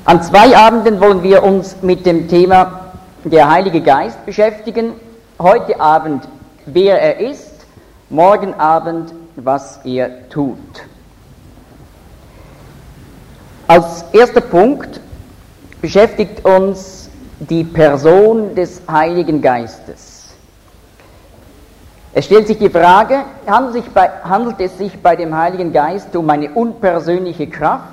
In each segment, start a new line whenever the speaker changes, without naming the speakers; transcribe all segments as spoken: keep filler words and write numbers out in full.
An zwei Abenden wollen wir uns mit dem Thema der Heilige Geist beschäftigen. Heute Abend, wer er ist, morgen Abend, was er tut. Als erster Punkt beschäftigt uns die Person des Heiligen Geistes. Es stellt sich die Frage, handelt, sich bei, handelt es sich bei dem Heiligen Geist um eine unpersönliche Kraft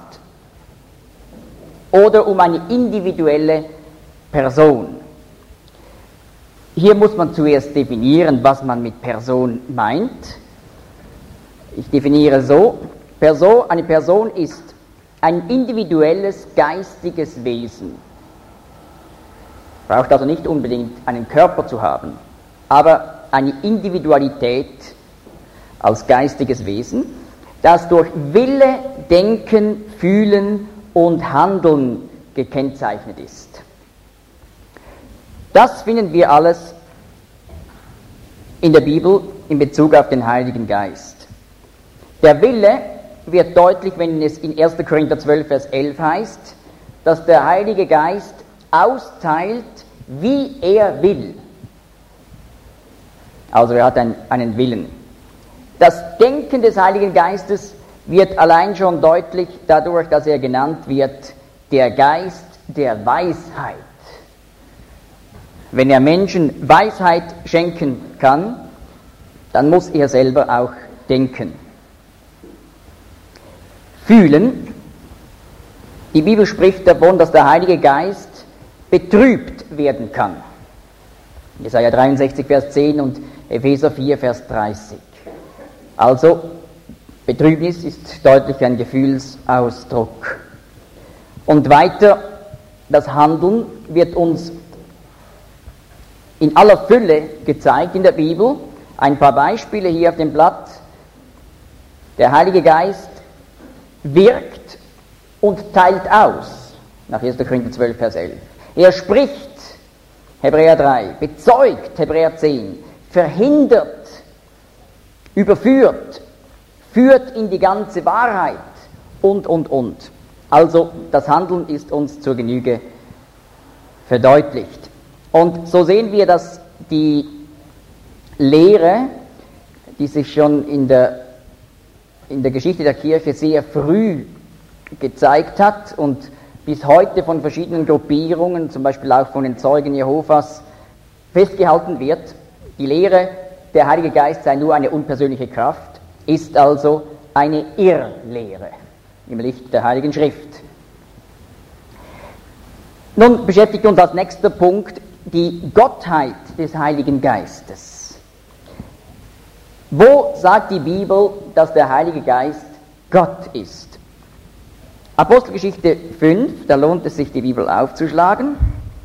oder um eine individuelle Person? Hier muss man zuerst definieren, was man mit Person meint. Ich definiere so: Person, eine Person ist ein individuelles geistiges Wesen. Braucht also nicht unbedingt einen Körper zu haben, aber eine Individualität als geistiges Wesen, das durch Wille, Denken, Fühlen und Handeln gekennzeichnet ist. Das finden wir alles in der Bibel in Bezug auf den Heiligen Geist. Der Wille wird deutlich, wenn es in erster Korinther zwölf, Vers elf heißt, dass der Heilige Geist austeilt, wie er will. Also er hat ein, einen Willen. Das Denken des Heiligen Geistes wird allein schon deutlich dadurch, dass er genannt wird, der Geist der Weisheit. Wenn er Menschen Weisheit schenken kann, dann muss er selber auch denken. Fühlen. Die Bibel spricht davon, dass der Heilige Geist betrübt werden kann. Jesaja dreiundsechzig, Vers zehn und Epheser vier, Vers dreißig. Also, Betrübnis ist deutlich ein Gefühlsausdruck. Und weiter, das Handeln wird uns in aller Fülle gezeigt in der Bibel. Ein paar Beispiele hier auf dem Blatt. Der Heilige Geist wirkt und teilt aus, nach erster Korinther zwölf, Vers elf. Er spricht, Hebräer drei, bezeugt, Hebräer zehn, verhindert, überführt, führt in die ganze Wahrheit und, und, und. Also das Handeln ist uns zur Genüge verdeutlicht. Und so sehen wir, dass die Lehre, die sich schon in der, in der Geschichte der Kirche sehr früh gezeigt hat und bis heute von verschiedenen Gruppierungen, zum Beispiel auch von den Zeugen Jehovas, festgehalten wird, die Lehre, der Heilige Geist sei nur eine unpersönliche Kraft, ist also eine Irrlehre im Licht der Heiligen Schrift. Nun beschäftigt uns als nächster Punkt die Gottheit des Heiligen Geistes. Wo sagt die Bibel, dass der Heilige Geist Gott ist? Apostelgeschichte fünf, da lohnt es sich, die Bibel aufzuschlagen.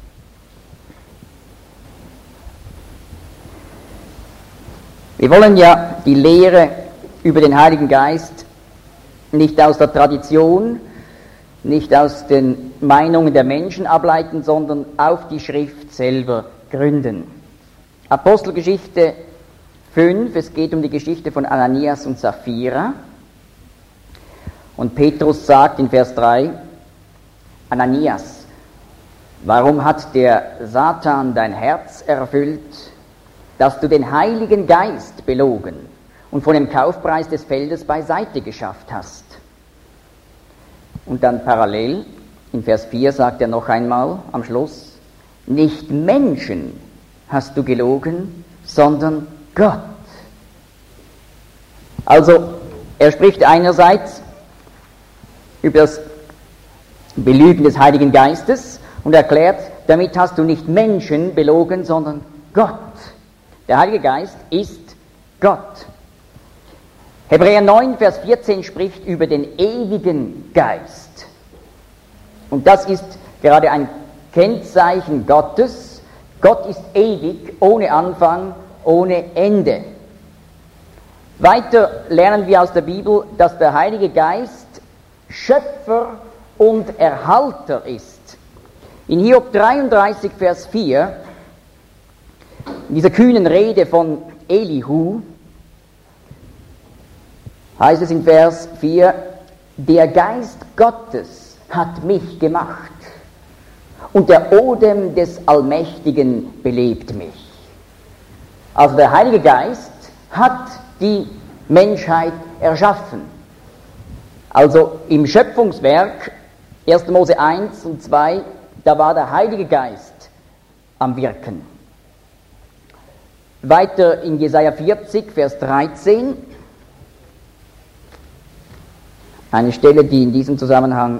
Wir wollen ja die Lehre über den Heiligen Geist nicht aus der Tradition, nicht aus den Meinungen der Menschen ableiten, sondern auf die Schrift selber gründen. Apostelgeschichte fünf, es geht um die Geschichte von Ananias und Sapphira. Und Petrus sagt in Vers drei, Ananias, warum hat der Satan dein Herz erfüllt, dass du den Heiligen Geist belogen und von dem Kaufpreis des Feldes beiseite geschafft hast? Und dann parallel, in Vers vier sagt er noch einmal am Schluss, nicht Menschen hast du gelogen, sondern Gott. Also, er spricht einerseits über das Belügen des Heiligen Geistes und erklärt, damit hast du nicht Menschen belogen, sondern Gott. Der Heilige Geist ist Gott. Hebräer neun, Vers vierzehn spricht über den ewigen Geist. Und das ist gerade ein Kennzeichen Gottes. Gott ist ewig, ohne Anfang, ohne Ende. Weiter lernen wir aus der Bibel, dass der Heilige Geist Schöpfer und Erhalter ist. In Hiob dreiunddreißig, Vers vier, in dieser kühnen Rede von Elihu, heißt es in Vers vier, der Geist Gottes hat mich gemacht. und der Odem des Allmächtigen belebt mich. Also der Heilige Geist hat die Menschheit erschaffen. Also im Schöpfungswerk, erster Mose eins und zwei, da war der Heilige Geist am Wirken. Weiter in Jesaja vierzig, Vers dreizehn, eine Stelle, die in diesem Zusammenhang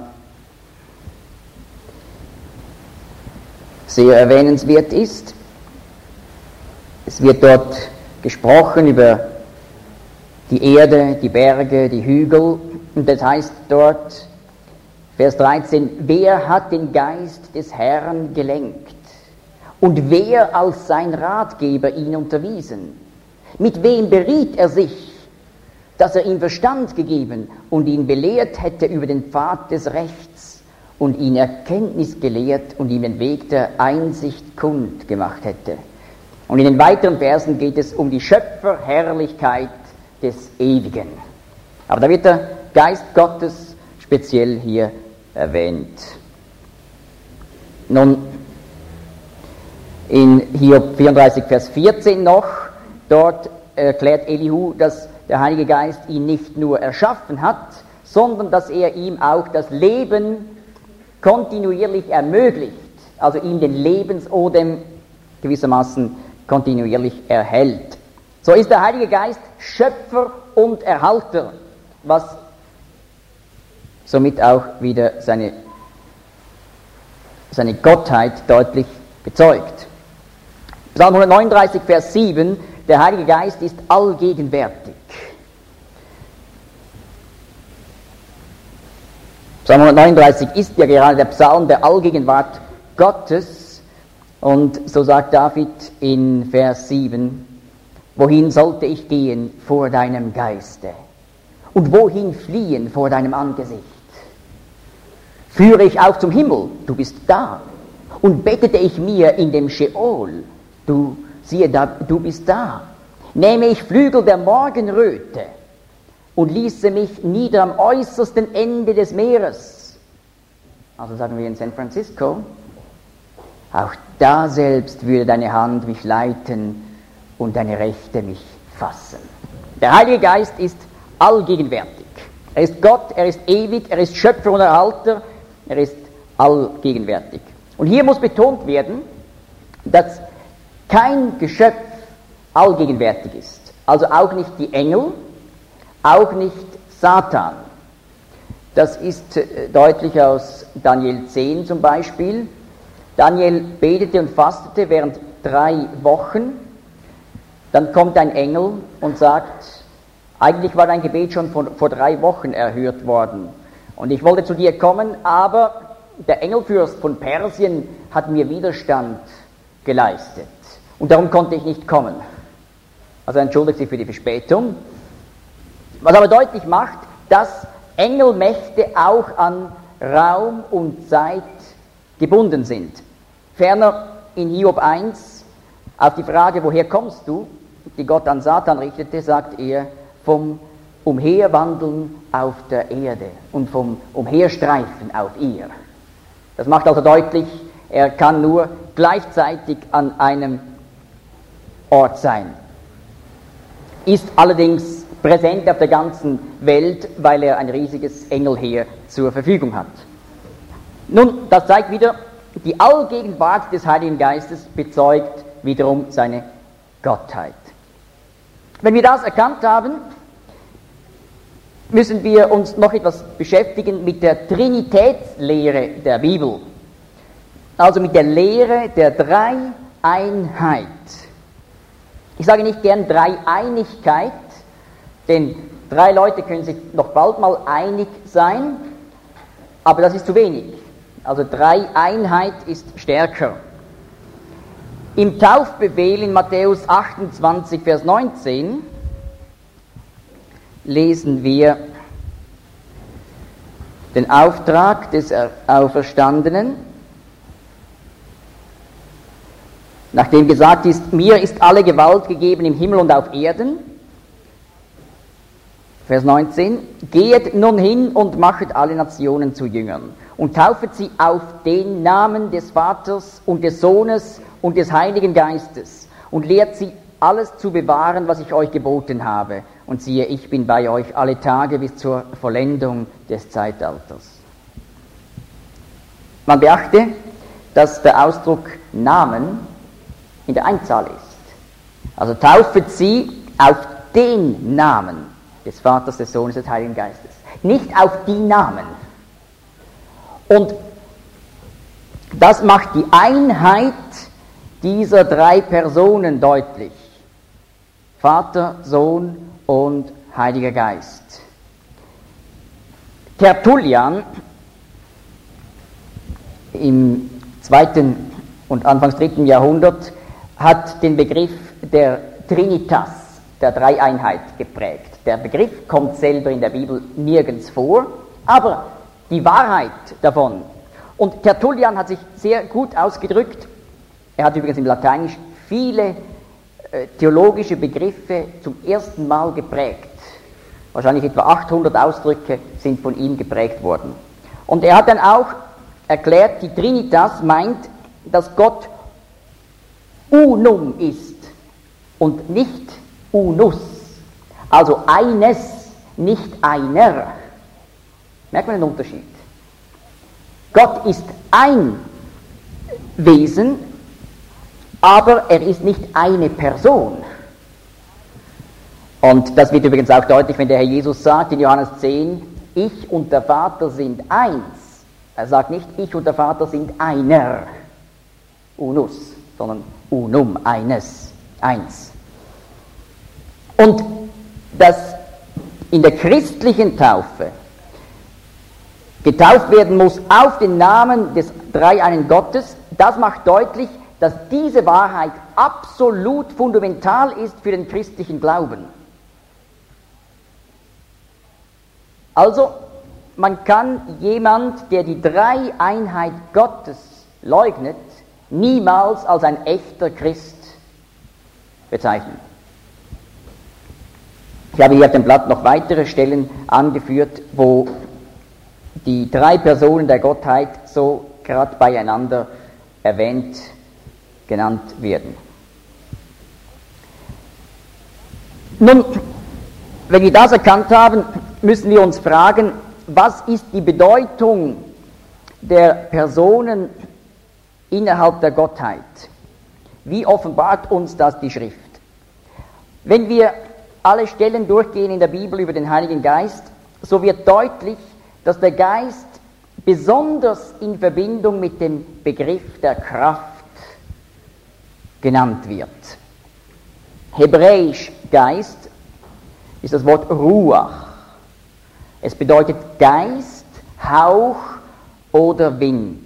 sehr erwähnenswert ist. Es wird dort gesprochen über die Erde, die Berge, die Hügel, und das heißt dort, Vers dreizehn, wer hat den Geist des Herrn gelenkt? Und wer als sein Ratgeber ihn unterwiesen? Mit wem beriet er sich, dass er ihm Verstand gegeben und ihn belehrt hätte über den Pfad des Rechts und ihn Erkenntnis gelehrt und ihm den Weg der Einsicht kund gemacht hätte? Und in den weiteren Versen geht es um die Schöpferherrlichkeit des Ewigen. Aber da wird der Geist Gottes speziell hier erwähnt. Nun, in Hiob vierunddreißig, Vers vierzehn noch, dort erklärt Elihu, dass der Heilige Geist ihn nicht nur erschaffen hat, sondern dass er ihm auch das Leben kontinuierlich ermöglicht, also ihm den Lebensodem gewissermaßen kontinuierlich erhält. So ist der Heilige Geist Schöpfer und Erhalter, was somit auch wieder seine, seine Gottheit deutlich bezeugt. Psalm hundertneununddreißig, Vers sieben, der Heilige Geist ist allgegenwärtig. Psalm hundertneununddreißig ist ja gerade der Psalm der Allgegenwart Gottes, und so sagt David in Vers sieben, wohin sollte ich gehen vor deinem Geiste? Und wohin fliehen vor deinem Angesicht? Führe ich auch zum Himmel, du bist da. Und bettete ich mir in dem Scheol, du, siehe da, du bist da. Nehme ich Flügel der Morgenröte und ließe mich nieder am äußersten Ende des Meeres. Also sagen wir in San Francisco, auch da selbst würde deine Hand mich leiten und deine Rechte mich fassen. Der Heilige Geist ist allgegenwärtig. Er ist Gott, er ist ewig, er ist Schöpfer und Erhalter, er ist allgegenwärtig. Und hier muss betont werden, dass kein Geschöpf allgegenwärtig ist. Also auch nicht die Engel, auch nicht Satan. Das ist deutlich aus Daniel zehn zum Beispiel. Daniel betete und fastete während drei Wochen. Dann kommt ein Engel und sagt, eigentlich war dein Gebet schon vor, vor drei Wochen erhört worden. Und ich wollte zu dir kommen, aber der Engelfürst von Persien hat mir Widerstand geleistet. Und darum konnte ich nicht kommen. Also entschuldigt sich für die Verspätung. Was aber deutlich macht, dass Engelmächte auch an Raum und Zeit gebunden sind. Ferner in Hiob eins, auf die Frage, woher kommst du, die Gott an Satan richtete, sagt er, vom Umherwandeln auf der Erde und vom Umherstreifen auf ihr. Das macht also deutlich, er kann nur gleichzeitig an einem Ort sein. Ist allerdings präsent auf der ganzen Welt, weil er ein riesiges Engelheer zur Verfügung hat. Nun, das zeigt wieder, die Allgegenwart des Heiligen Geistes bezeugt wiederum seine Gottheit. Wenn wir das erkannt haben, müssen wir uns noch etwas beschäftigen mit der Trinitätslehre der Bibel. Also mit der Lehre der Dreieinheit. Ich sage nicht gern Dreieinigkeit, denn drei Leute können sich noch bald mal einig sein, aber das ist zu wenig. Also Dreieinheit ist stärker. Im Taufbefehl in Matthäus achtundzwanzig, Vers neunzehn lesen wir den Auftrag des Auferstandenen, nachdem gesagt ist, mir ist alle Gewalt gegeben im Himmel und auf Erden. Vers neunzehn, geht nun hin und machet alle Nationen zu Jüngern und taufet sie auf den Namen des Vaters und des Sohnes und des Heiligen Geistes und lehrt sie alles zu bewahren, was ich euch geboten habe. Und siehe, ich bin bei euch alle Tage bis zur Vollendung des Zeitalters. Man beachte, dass der Ausdruck Namen in der Einzahl ist. Also taufet sie auf den Namen des Vaters, des Sohnes, des Heiligen Geistes. Nicht auf die Namen. Und das macht die Einheit dieser drei Personen deutlich. Vater, Sohn und Heiliger Geist. Tertullian im zweiten und anfangs dritten Jahrhundert hat den Begriff der Trinitas, der Dreieinheit, geprägt. Der Begriff kommt selber in der Bibel nirgends vor, aber die Wahrheit davon. Und Tertullian hat sich sehr gut ausgedrückt. Er hat übrigens im Lateinisch viele äh, theologische Begriffe zum ersten Mal geprägt. Wahrscheinlich etwa achthundert Ausdrücke sind von ihm geprägt worden. Und er hat dann auch erklärt, die Trinitas meint, dass Gott unum ist und nicht unus. Also eines, nicht einer. Merkt man den Unterschied? Gott ist ein Wesen, aber er ist nicht eine Person. Und das wird übrigens auch deutlich, wenn der Herr Jesus sagt in Johannes zehn, ich und der Vater sind eins. Er sagt nicht, ich und der Vater sind einer, unus, sondern unum, eines, eins. Und dass in der christlichen Taufe getauft werden muss auf den Namen des Dreieinen Gottes, das macht deutlich, dass diese Wahrheit absolut fundamental ist für den christlichen Glauben. Also, man kann jemand, der die Dreieinheit Gottes leugnet, niemals als ein echter Christ bezeichnen. Ich habe hier auf dem Blatt noch weitere Stellen angeführt, wo die drei Personen der Gottheit so gerade beieinander erwähnt, genannt werden. Nun, wenn wir das erkannt haben, müssen wir uns fragen, was ist die Bedeutung der Personen innerhalb der Gottheit? Wie offenbart uns das die Schrift? Wenn wir alle Stellen durchgehen in der Bibel über den Heiligen Geist, so wird deutlich, dass der Geist besonders in Verbindung mit dem Begriff der Kraft genannt wird. Hebräisch Geist ist das Wort Ruach. Es bedeutet Geist, Hauch oder Wind.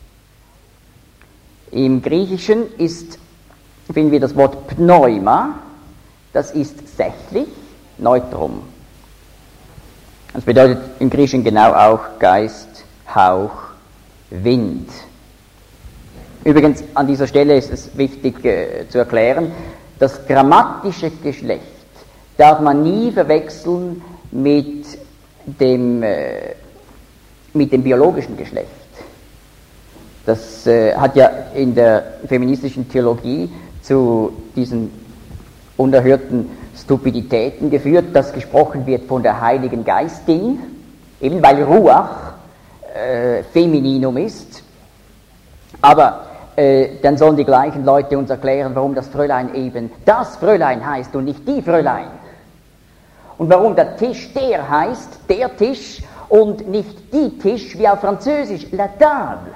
Im Griechischen ist, finden wir das Wort Pneuma, das ist sächlich, Neutrum. Das bedeutet im Griechischen genau auch Geist, Hauch, Wind. Übrigens, an dieser Stelle ist es wichtig äh, zu erklären, das grammatische Geschlecht darf man nie verwechseln mit dem, äh, mit dem biologischen Geschlecht. Das äh, hat ja in der feministischen Theologie zu diesen unerhörten Stupiditäten geführt, dass gesprochen wird von der Heiligen Geistin, eben weil Ruach äh, Femininum ist. Aber äh, dann sollen die gleichen Leute uns erklären, warum das Fräulein eben das Fräulein heißt und nicht die Fräulein. Und warum der Tisch der heißt, der Tisch, und nicht die Tisch, wie auf Französisch, la table.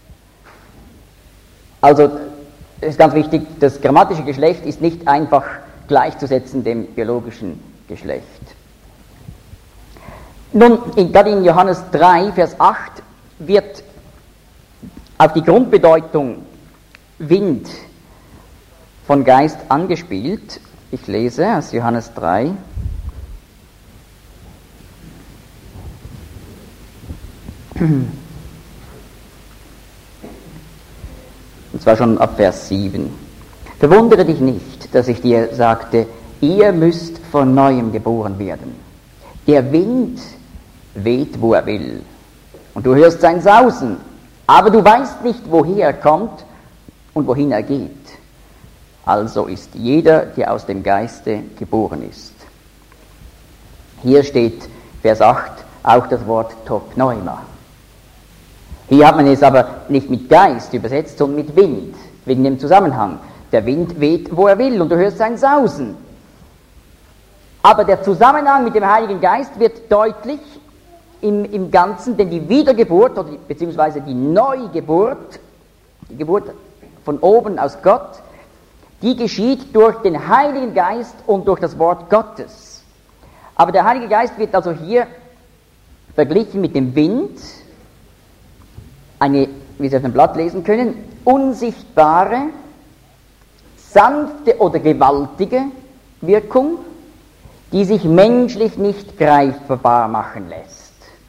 Also, es ist ganz wichtig, das grammatische Geschlecht ist nicht einfach gleichzusetzen dem biologischen Geschlecht. Nun, in, gerade in Johannes drei, Vers acht wird auf die Grundbedeutung Wind von Geist angespielt. Ich lese aus Johannes drei. Und zwar schon ab Vers sieben. Verwundere dich nicht, dass ich dir sagte, ihr müsst von Neuem geboren werden. Der Wind weht, wo er will, und du hörst sein Sausen, aber du weißt nicht, woher er kommt und wohin er geht. Also ist jeder, der aus dem Geiste geboren ist. Hier steht, Vers acht, auch das Wort Topneuma. Hier hat man es aber nicht mit Geist übersetzt, sondern mit Wind, wegen dem Zusammenhang. Der Wind weht, wo er will, und du hörst sein Sausen. Aber der Zusammenhang mit dem Heiligen Geist wird deutlich im, im Ganzen, denn die Wiedergeburt, oder die, beziehungsweise die Neugeburt, die Geburt von oben aus Gott, die geschieht durch den Heiligen Geist und durch das Wort Gottes. Aber der Heilige Geist wird also hier verglichen mit dem Wind, eine, wie Sie auf dem Blatt lesen können, unsichtbare, sanfte oder gewaltige Wirkung, die sich menschlich nicht greifbar machen lässt.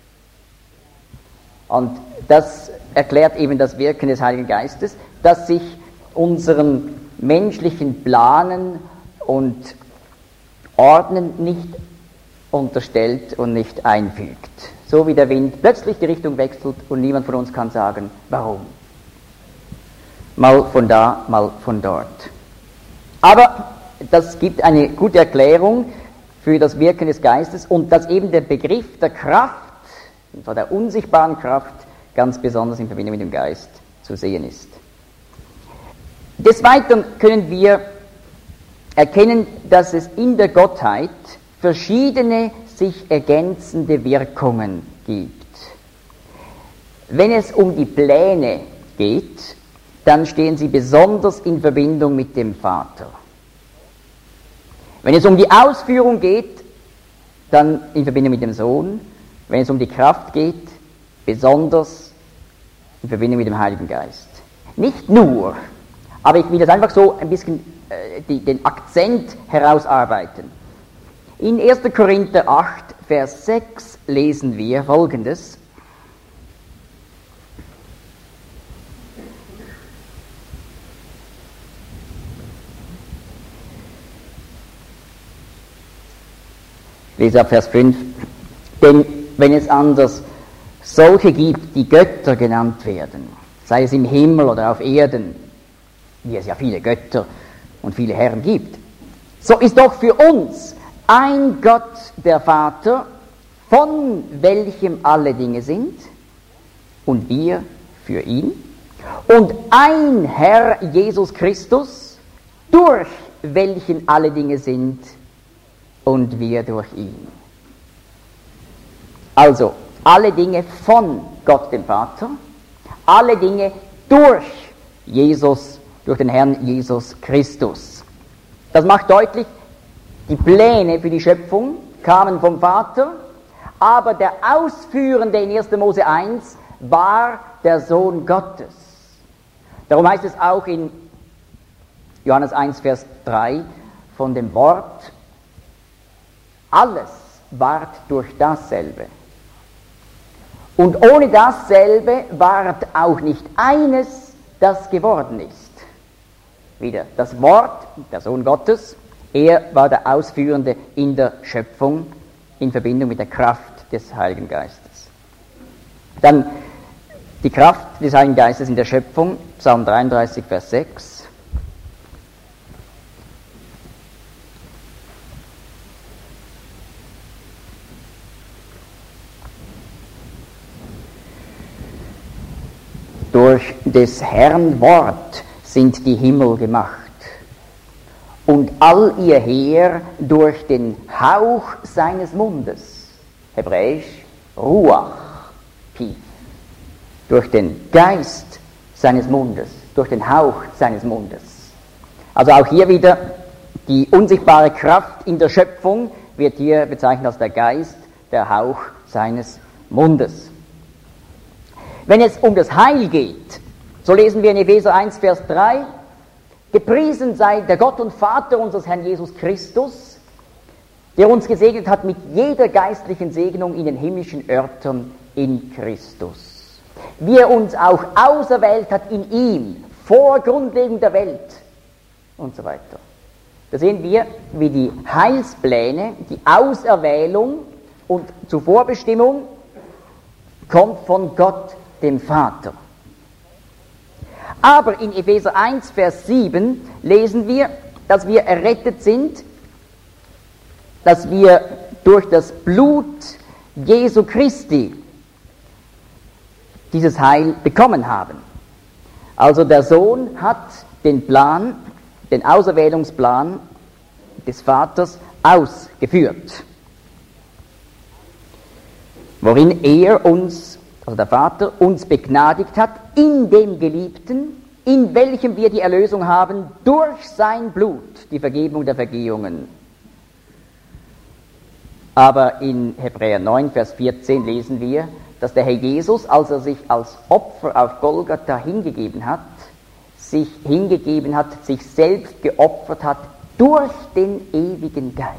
Und das erklärt eben das Wirken des Heiligen Geistes, das sich unseren menschlichen Planen und Ordnen nicht unterstellt und nicht einfügt. So wie der Wind plötzlich die Richtung wechselt und niemand von uns kann sagen, warum. Mal von da, mal von dort. Aber das gibt eine gute Erklärung für das Wirken des Geistes und dass eben der Begriff der Kraft, und zwar der unsichtbaren Kraft, ganz besonders in Verbindung mit dem Geist zu sehen ist. Des Weiteren können wir erkennen, dass es in der Gottheit verschiedene sich ergänzende Wirkungen gibt. Wenn es um die Pläne geht, dann stehen sie besonders in Verbindung mit dem Vater. Wenn es um die Ausführung geht, dann in Verbindung mit dem Sohn. Wenn es um die Kraft geht, besonders in Verbindung mit dem Heiligen Geist. Nicht nur, aber ich will das einfach so ein bisschen äh, die, den Akzent herausarbeiten. In erster Korinther acht, Vers sechs lesen wir Folgendes. Ich lese ab Vers fünf. Denn wenn es anders solche gibt, die Götter genannt werden, sei es im Himmel oder auf Erden, wie es ja viele Götter und viele Herren gibt, so ist doch für uns ein Gott, der Vater, von welchem alle Dinge sind, und wir für ihn, und ein Herr, Jesus Christus, durch welchen alle Dinge sind, und wir durch ihn. Also, alle Dinge von Gott dem Vater, alle Dinge durch Jesus, durch den Herrn Jesus Christus. Das macht deutlich, die Pläne für die Schöpfung kamen vom Vater, aber der Ausführende in erster Mose eins war der Sohn Gottes. Darum heißt es auch in Johannes eins, Vers drei von dem Wort, alles ward durch dasselbe. Und ohne dasselbe ward auch nicht eines, das geworden ist. Wieder das Wort, der Sohn Gottes, er war der Ausführende in der Schöpfung in Verbindung mit der Kraft des Heiligen Geistes. Dann die Kraft des Heiligen Geistes in der Schöpfung, Psalm dreiunddreißig, Vers sechs. Durch des Herrn Wort sind die Himmel gemacht und all ihr Heer durch den Hauch seines Mundes, hebräisch Ruach, Pi, durch den Geist seines Mundes, durch den Hauch seines Mundes. Also auch hier wieder die unsichtbare Kraft in der Schöpfung wird hier bezeichnet als der Geist, der Hauch seines Mundes. Wenn es um das Heil geht, so lesen wir in Epheser eins, Vers drei, gepriesen sei der Gott und Vater unseres Herrn Jesus Christus, der uns gesegnet hat mit jeder geistlichen Segnung in den himmlischen Örtern in Christus. Wie er uns auch auserwählt hat in ihm, vor Grundlegung der Welt und so weiter. Da sehen wir, wie die Heilspläne, die Auserwählung und zur Vorbestimmung kommt von Gott, dem Vater. Aber in Epheser eins, Vers sieben lesen wir, dass wir errettet sind, dass wir durch das Blut Jesu Christi dieses Heil bekommen haben. Also der Sohn hat den Plan, den Auserwählungsplan des Vaters ausgeführt, worin er uns, also der Vater, uns begnadigt hat in dem Geliebten, in welchem wir die Erlösung haben durch sein Blut, die Vergebung der Vergehungen. Aber in Hebräer neun, Vers vierzehn lesen wir, dass der Herr Jesus, als er sich als Opfer auf Golgatha hingegeben hat, sich hingegeben hat, sich selbst geopfert hat durch den ewigen Geist.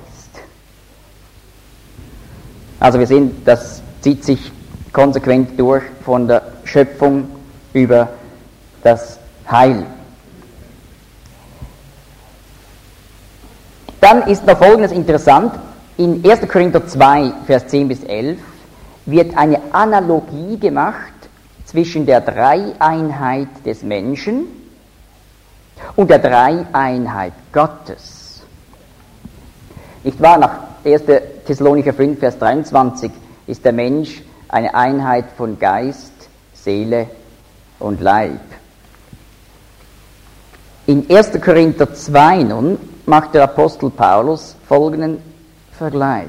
Also wir sehen, das zieht sich konsequent durch von der Schöpfung über das Heil. Dann ist noch Folgendes interessant. In erster Korinther zwei, Vers zehn bis elf wird eine Analogie gemacht zwischen der Dreieinheit des Menschen und der Dreieinheit Gottes. Nicht wahr? Nach erster Thessalonicher fünf, Vers dreiundzwanzig ist der Mensch eine Einheit von Geist, Seele und Leib. In erster Korinther zwei nun macht der Apostel Paulus folgenden Vergleich.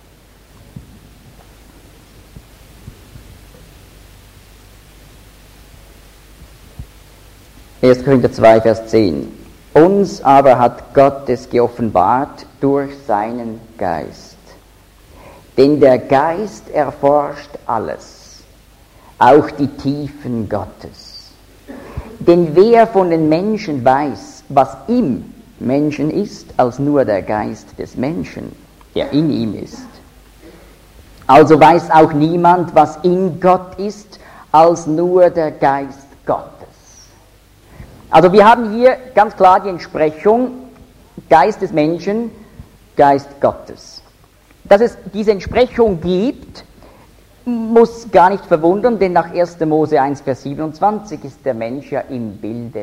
erster Korinther zwei, Vers zehn. Uns aber hat Gott es geoffenbart durch seinen Geist. Denn der Geist erforscht alles, auch die Tiefen Gottes. Denn wer von den Menschen weiß, was im Menschen ist, als nur der Geist des Menschen, der in ihm ist. Also weiß auch niemand, was in Gott ist, als nur der Geist Gottes. Also wir haben hier ganz klar die Entsprechung Geist des Menschen, Geist Gottes. Dass es diese Entsprechung gibt, muss gar nicht verwundern, denn nach erster Mose eins, Vers siebenundzwanzig ist der Mensch ja im Bilde.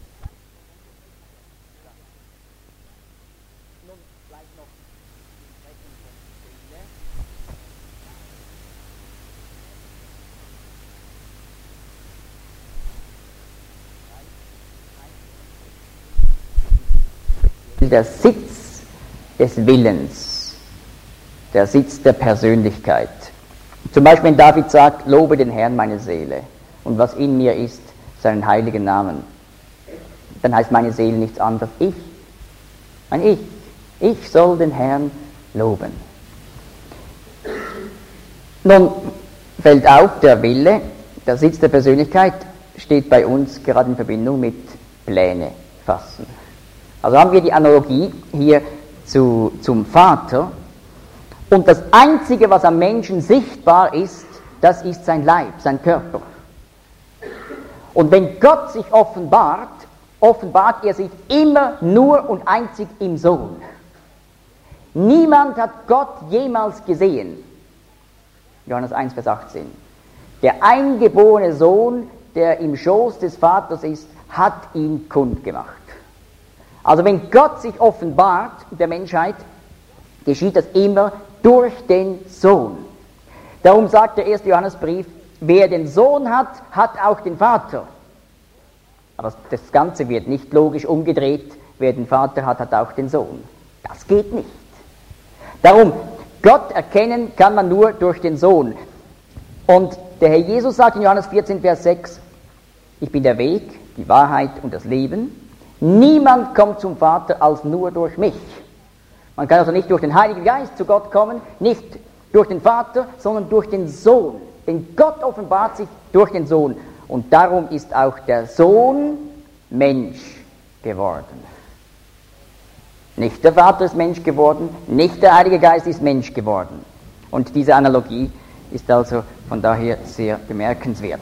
Der Sitz des Willens, der Sitz der Persönlichkeit. Zum Beispiel, wenn David sagt, lobe den Herrn meine Seele und was in mir ist, seinen heiligen Namen, dann heißt meine Seele nichts anderes, ich, ein Ich, ich soll den Herrn loben. Nun fällt auf, der Wille, der Sitz der Persönlichkeit, steht bei uns gerade in Verbindung mit Pläne fassen. Also haben wir die Analogie hier zu, zum Vater. Und das Einzige, was am Menschen sichtbar ist, das ist sein Leib, sein Körper. Und wenn Gott sich offenbart, offenbart er sich immer nur und einzig im Sohn. Niemand hat Gott jemals gesehen. Johannes eins, Vers achtzehn. Der eingeborene Sohn, der im Schoß des Vaters ist, hat ihn kundgemacht. Also wenn Gott sich offenbart der Menschheit, geschieht das immer durch den Sohn. Darum sagt der erste Johannesbrief, wer den Sohn hat, hat auch den Vater. Aber das Ganze wird nicht logisch umgedreht, wer den Vater hat, hat auch den Sohn. Das geht nicht. Darum, Gott erkennen kann man nur durch den Sohn. Und der Herr Jesus sagt in Johannes vierzehn, Vers sechs, ich bin der Weg, die Wahrheit und das Leben. Niemand kommt zum Vater als nur durch mich. Man kann also nicht durch den Heiligen Geist zu Gott kommen, nicht durch den Vater, sondern durch den Sohn. Denn Gott offenbart sich durch den Sohn. Und darum ist auch der Sohn Mensch geworden. Nicht der Vater ist Mensch geworden, nicht der Heilige Geist ist Mensch geworden. Und diese Analogie ist also von daher sehr bemerkenswert.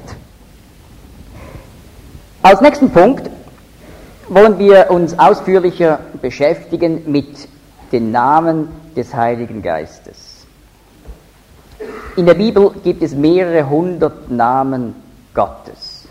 Als nächsten Punkt wollen wir uns ausführlicher beschäftigen mit den Namen des Heiligen Geistes. In der Bibel gibt es mehrere hundert Namen Gottes.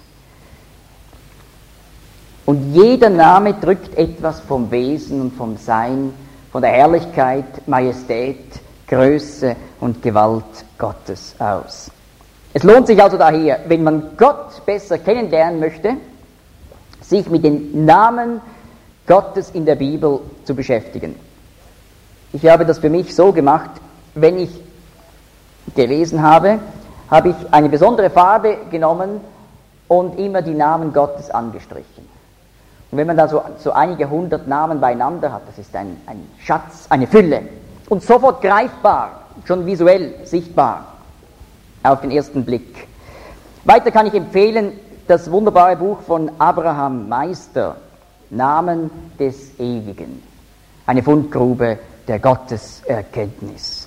Und jeder Name drückt etwas vom Wesen und vom Sein, von der Herrlichkeit, Majestät, Größe und Gewalt Gottes aus. Es lohnt sich also daher, wenn man Gott besser kennenlernen möchte, sich mit den Namen Gottes in der Bibel zu beschäftigen. Ich habe das für mich so gemacht, wenn ich gelesen habe, habe ich eine besondere Farbe genommen und immer die Namen Gottes angestrichen. Und wenn man da so, so einige hundert Namen beieinander hat, das ist ein, ein Schatz, eine Fülle und sofort greifbar, schon visuell sichtbar auf den ersten Blick. Weiter kann ich empfehlen das wunderbare Buch von Abraham Meister, Namen des Ewigen, eine Fundgrube der Gotteserkenntnis.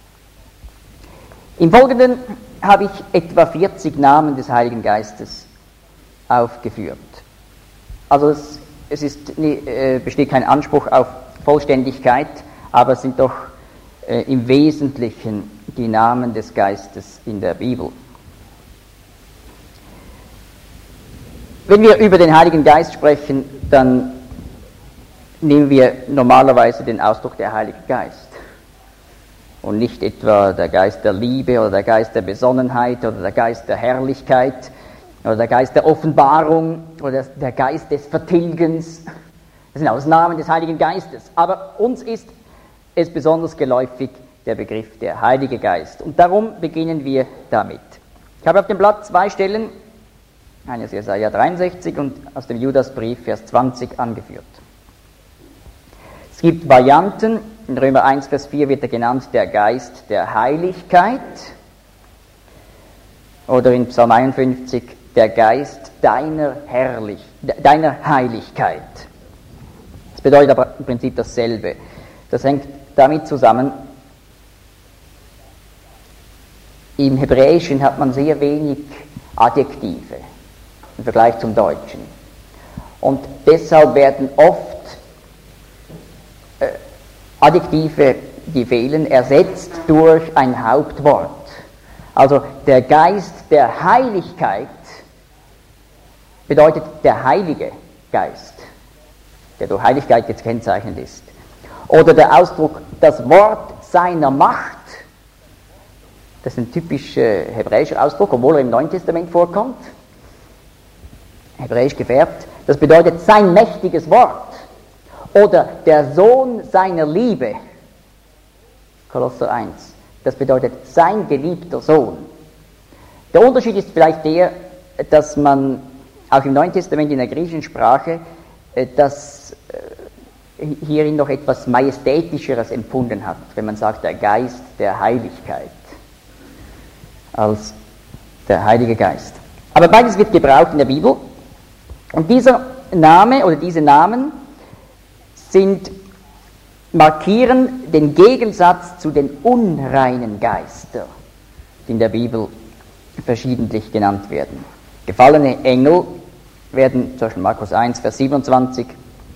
Im Folgenden habe ich etwa vierzig Namen des Heiligen Geistes aufgeführt. Also es, es ist, äh, besteht kein Anspruch auf Vollständigkeit, aber es sind doch äh, im Wesentlichen die Namen des Geistes in der Bibel. Wenn wir über den Heiligen Geist sprechen, dann nehmen wir normalerweise den Ausdruck der Heilige Geist und nicht etwa der Geist der Liebe oder der Geist der Besonnenheit oder der Geist der Herrlichkeit oder der Geist der Offenbarung oder der Geist des Vertilgens. Das sind Ausnahmen des Heiligen Geistes. Aber uns ist es besonders geläufig der Begriff der Heilige Geist. Und darum beginnen wir damit. Ich habe auf dem Blatt zwei Stellen, eine aus Jesaja dreiundsechzig und aus dem Judasbrief, Vers zwanzig, angeführt. Es gibt Varianten. In Römer eins, Vers vier wird er genannt der Geist der Heiligkeit. Oder in Psalm einundfünfzig der Geist deiner, Herrlich, deiner Heiligkeit. Das bedeutet aber im Prinzip dasselbe. Das hängt damit zusammen, im Hebräischen hat man sehr wenig Adjektive im Vergleich zum Deutschen. Und deshalb werden oft äh, Adjektive, die fehlen, ersetzt durch ein Hauptwort. Also der Geist der Heiligkeit bedeutet der Heilige Geist, der durch Heiligkeit gekennzeichnet ist. Oder der Ausdruck das Wort seiner Macht, das ist ein typischer hebräischer Ausdruck, obwohl er im Neuen Testament vorkommt, hebräisch gefärbt, das bedeutet sein mächtiges Wort. Oder der Sohn seiner Liebe, Kolosser eins, das bedeutet sein geliebter Sohn. Der Unterschied ist vielleicht der, dass man auch im Neuen Testament in der griechischen Sprache das hierin noch etwas Majestätischeres empfunden hat, wenn man sagt, der Geist der Heiligkeit, als der Heilige Geist. Aber beides wird gebraucht in der Bibel. Und dieser Name oder diese Namen sind, markieren den Gegensatz zu den unreinen Geistern, die in der Bibel verschiedentlich genannt werden. Gefallene Engel werden, zum Beispiel Markus eins, Vers siebenundzwanzig,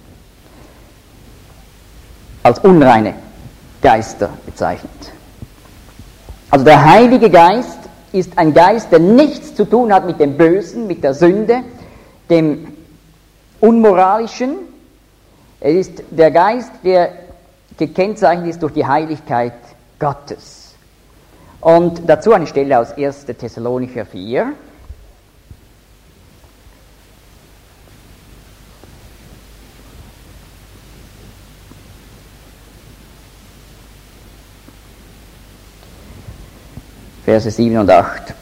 als unreine Geister bezeichnet. Also der Heilige Geist ist ein Geist, der nichts zu tun hat mit dem Bösen, mit der Sünde, dem Unmoralischen. Es ist der Geist, der gekennzeichnet ist durch die Heiligkeit Gottes. Und dazu eine Stelle aus erster Thessalonicher vier. Verse sieben und acht.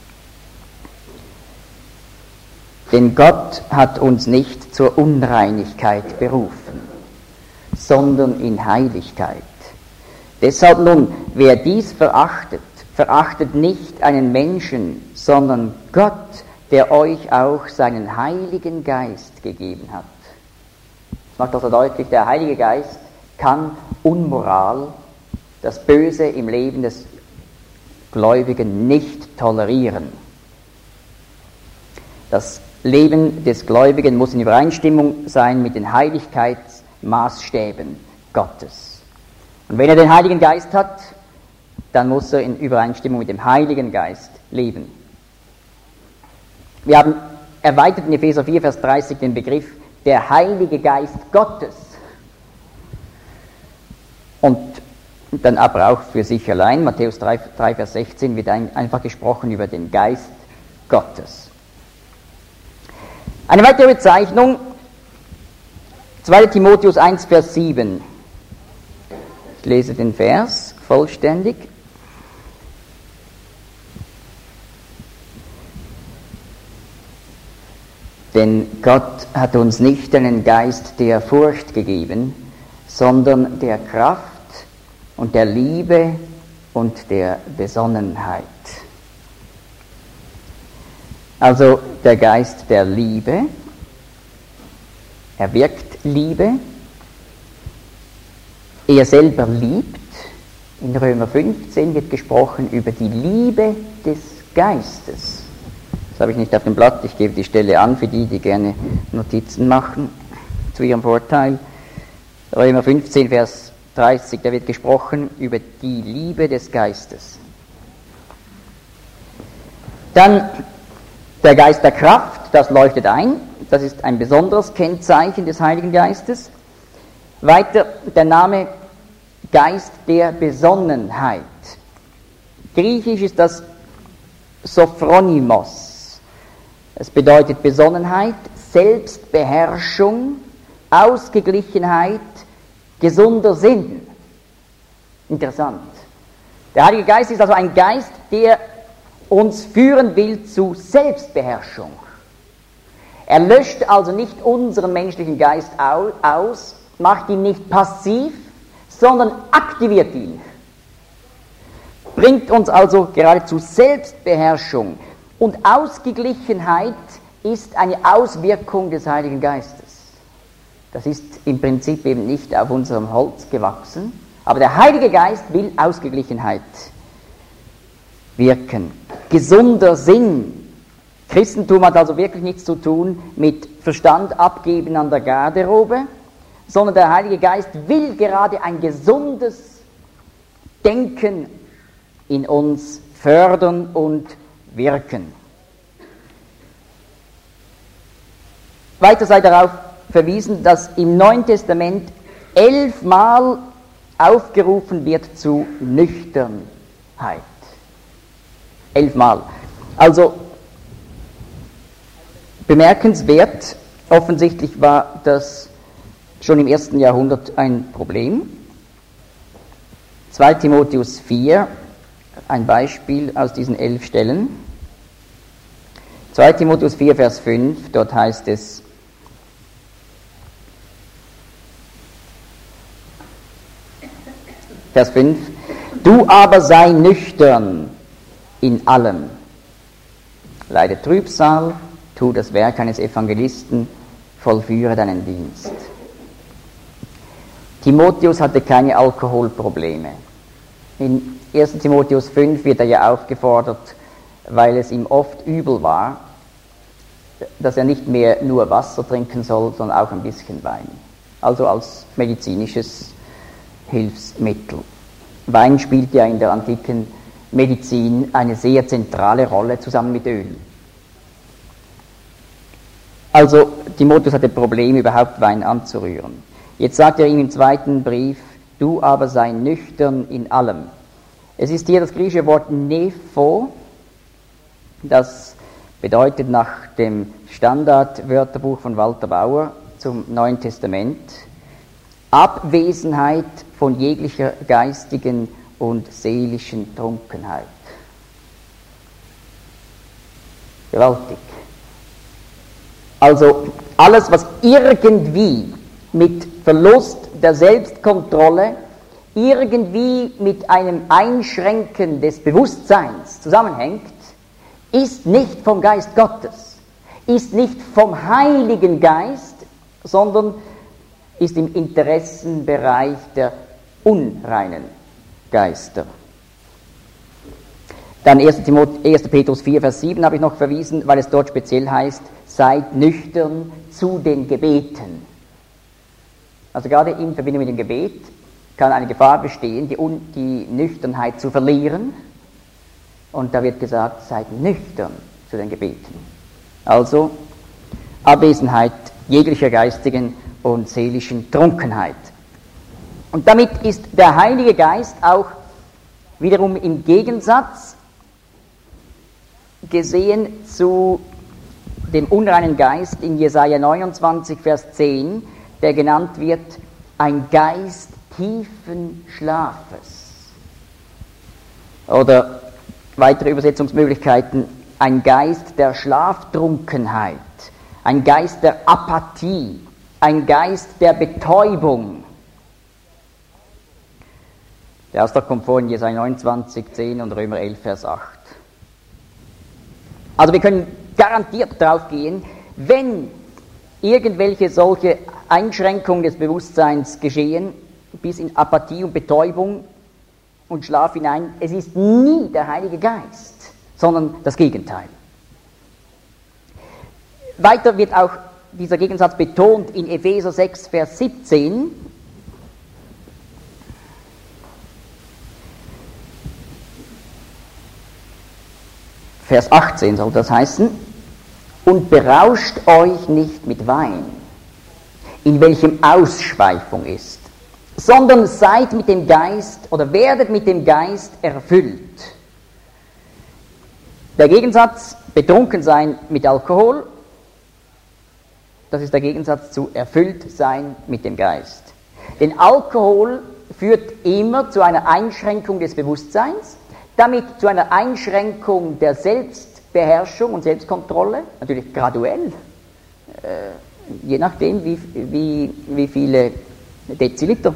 Denn Gott hat uns nicht zur Unreinigkeit berufen, sondern in Heiligkeit. Deshalb nun, wer dies verachtet, verachtet nicht einen Menschen, sondern Gott, der euch auch seinen Heiligen Geist gegeben hat. Das macht also deutlich, der Heilige Geist kann Unmoral, das Böse im Leben des Gläubigen nicht tolerieren. Das Leben des Gläubigen muss in Übereinstimmung sein mit den Heiligkeitsmaßstäben Gottes. Und wenn er den Heiligen Geist hat, dann muss er in Übereinstimmung mit dem Heiligen Geist leben. Wir haben erweitert in Epheser vier, Vers dreißig den Begriff der Heilige Geist Gottes. Und dann aber auch für sich allein, Matthäus drei, Vers sechzehn, wird ein, einfach gesprochen über den Geist Gottes. Eine weitere Bezeichnung, zweiter Timotheus eins, Vers sieben. Ich lese den Vers vollständig. Denn Gott hat uns nicht einen Geist der Furcht gegeben, sondern der Kraft und der Liebe und der Besonnenheit. Also der Geist der Liebe, er wirkt Liebe, er selber liebt. In Römer fünfzehn wird gesprochen über die Liebe des Geistes. Das habe ich nicht auf dem Blatt, ich gebe die Stelle an für die, die gerne Notizen machen, zu ihrem Vorteil. Römer fünfzehn, Vers dreißig, da wird gesprochen über die Liebe des Geistes. Dann der Geist der Kraft, das leuchtet ein, das ist ein besonderes Kennzeichen des Heiligen Geistes. Weiter der Name Geist der Besonnenheit. Griechisch ist das Sophronimos. Es bedeutet Besonnenheit, Selbstbeherrschung, Ausgeglichenheit, gesunder Sinn. Interessant. Der Heilige Geist ist also ein Geist, der uns führen will zu Selbstbeherrschung. Er löscht also nicht unseren menschlichen Geist aus, macht ihn nicht passiv, sondern aktiviert ihn. Bringt uns also gerade zu Selbstbeherrschung. Und Ausgeglichenheit ist eine Auswirkung des Heiligen Geistes. Das ist im Prinzip eben nicht auf unserem Holz gewachsen, aber der Heilige Geist will Ausgeglichenheit wirken. Gesunder Sinn. Christentum hat also wirklich nichts zu tun mit Verstand abgeben an der Garderobe, sondern der Heilige Geist will gerade ein gesundes Denken in uns fördern und wirken. Weiter sei darauf verwiesen, dass im Neuen Testament elfmal aufgerufen wird zu Nüchternheit. Elfmal. Also bemerkenswert, offensichtlich war das schon im ersten Jahrhundert ein Problem. zweiter Timotheus vier, ein Beispiel aus diesen elf Stellen. zweiter Timotheus vier, Vers fünf, dort heißt es: Vers fünf: Du aber sei nüchtern in allem. Leide Trübsal, tu das Werk eines Evangelisten, vollführe deinen Dienst. Timotheus hatte keine Alkoholprobleme. In erster Timotheus fünf wird er ja aufgefordert, weil es ihm oft übel war, dass er nicht mehr nur Wasser trinken soll, sondern auch ein bisschen Wein. Also als medizinisches Hilfsmittel. Wein spielt ja in der antiken Medizin eine sehr zentrale Rolle zusammen mit Öl. Also Timotheus hatte Probleme, überhaupt Wein anzurühren. Jetzt sagt er ihm im zweiten Brief: Du aber sei nüchtern in allem. Es ist hier das griechische Wort nepho, das bedeutet nach dem Standardwörterbuch von Walter Bauer zum Neuen Testament Abwesenheit von jeglicher geistigen und seelischen Trunkenheit. Gewaltig. Also alles, was irgendwie mit Verlust der Selbstkontrolle, irgendwie mit einem Einschränken des Bewusstseins zusammenhängt, ist nicht vom Geist Gottes, ist nicht vom Heiligen Geist, sondern ist im Interessenbereich der unreinen Geister. Dann erster Petrus vier, Vers sieben habe ich noch verwiesen, weil es dort speziell heißt: Seid nüchtern zu den Gebeten. Also gerade in Verbindung mit dem Gebet kann eine Gefahr bestehen, die, Un- die Nüchternheit zu verlieren. Und da wird gesagt, seid nüchtern zu den Gebeten. Also Abwesenheit jeglicher geistigen und seelischen Trunkenheit. Und damit ist der Heilige Geist auch wiederum im Gegensatz gesehen zu dem unreinen Geist in Jesaja neunundzwanzig, Vers zehn, der genannt wird, ein Geist tiefen Schlafes. Oder weitere Übersetzungsmöglichkeiten, ein Geist der Schlaftrunkenheit, ein Geist der Apathie, ein Geist der Betäubung. Der Ausdruck kommt vor in Jesaja neunundzwanzig, zehn und Römer elf, Vers acht. Also wir können garantiert darauf gehen, wenn irgendwelche solche Einschränkungen des Bewusstseins geschehen, bis in Apathie und Betäubung und Schlaf hinein, es ist nie der Heilige Geist, sondern das Gegenteil. Weiter wird auch dieser Gegensatz betont in Epheser sechs, Vers siebzehn. Vers achtzehn soll das heißen, und berauscht euch nicht mit Wein, in welchem Ausschweifung ist, sondern seid mit dem Geist oder werdet mit dem Geist erfüllt. Der Gegensatz, betrunken sein mit Alkohol, das ist der Gegensatz zu erfüllt sein mit dem Geist. Denn Alkohol führt immer zu einer Einschränkung des Bewusstseins, damit zu einer Einschränkung der Selbstbeherrschung und Selbstkontrolle, natürlich graduell, äh, je nachdem wie, wie, wie viele Deziliter.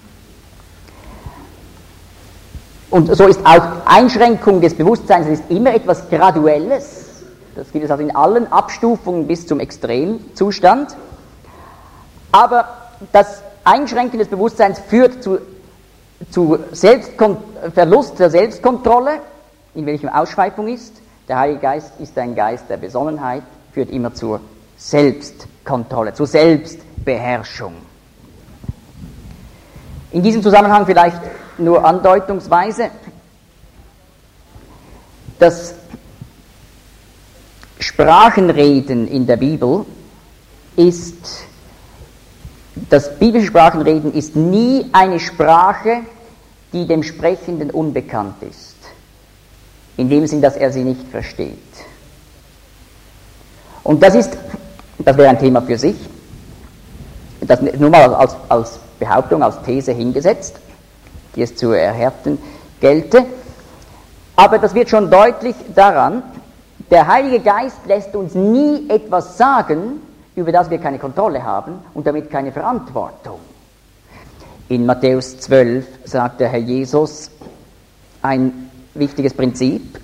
Und so ist auch Einschränkung des Bewusstseins, das ist immer etwas Graduelles. Das gibt es also in allen Abstufungen bis zum Extremzustand. Aber das Einschränken des Bewusstseins führt zu, zu Selbstkon- Verlust der Selbstkontrolle, in welchem Ausschweifung ist. Der Heilige Geist ist ein Geist der Besonnenheit, führt immer zur Selbstkontrolle, zur Selbstbeherrschung. In diesem Zusammenhang vielleicht nur andeutungsweise, das Sprachenreden in der Bibel ist, das biblische Sprachenreden ist nie eine Sprache, die dem Sprechenden unbekannt ist, in dem Sinn, dass er sie nicht versteht. Und das ist, das wäre ein Thema für sich, das nur mal als, als Behauptung, als These hingesetzt, die es zu erhärten gelte. Aber das wird schon deutlich daran, der Heilige Geist lässt uns nie etwas sagen, über das wir keine Kontrolle haben und damit keine Verantwortung. In Matthäus zwölf sagt der Herr Jesus ein wichtiges Prinzip.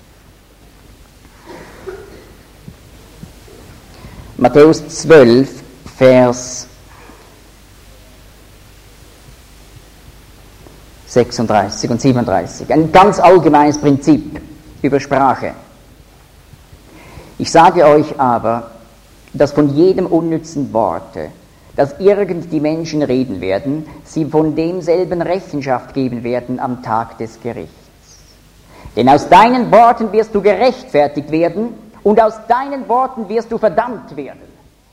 Matthäus zwölf, Vers sechsunddreißig und siebenunddreißig. Ein ganz allgemeines Prinzip über Sprache. Ich sage euch aber, dass von jedem unnützen Worte, das irgend die Menschen reden werden, sie von demselben Rechenschaft geben werden am Tag des Gerichts. Denn aus deinen Worten wirst du gerechtfertigt werden und aus deinen Worten wirst du verdammt werden.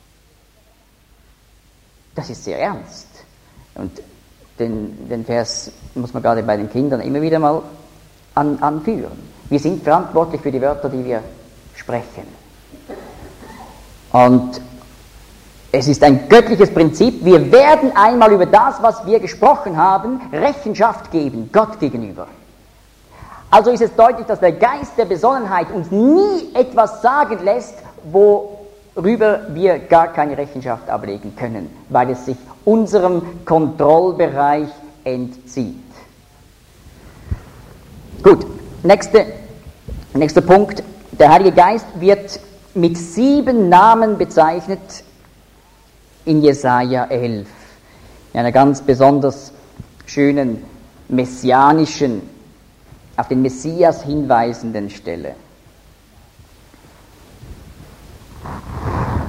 Das ist sehr ernst. Und den, den Vers muss man gerade bei den Kindern immer wieder mal an, anführen. Wir sind verantwortlich für die Wörter, die wir sprechen. Und es ist ein göttliches Prinzip, wir werden einmal über das, was wir gesprochen haben, Rechenschaft geben, Gott gegenüber. Also ist es deutlich, dass der Geist der Besonnenheit uns nie etwas sagen lässt, worüber wir gar keine Rechenschaft ablegen können, weil es sich unserem Kontrollbereich entzieht. Gut, nächste, nächster Punkt. Der Heilige Geist wird mit sieben Namen bezeichnet in Jesaja elf, in einer ganz besonders schönen messianischen, auf den Messias hinweisenden Stelle.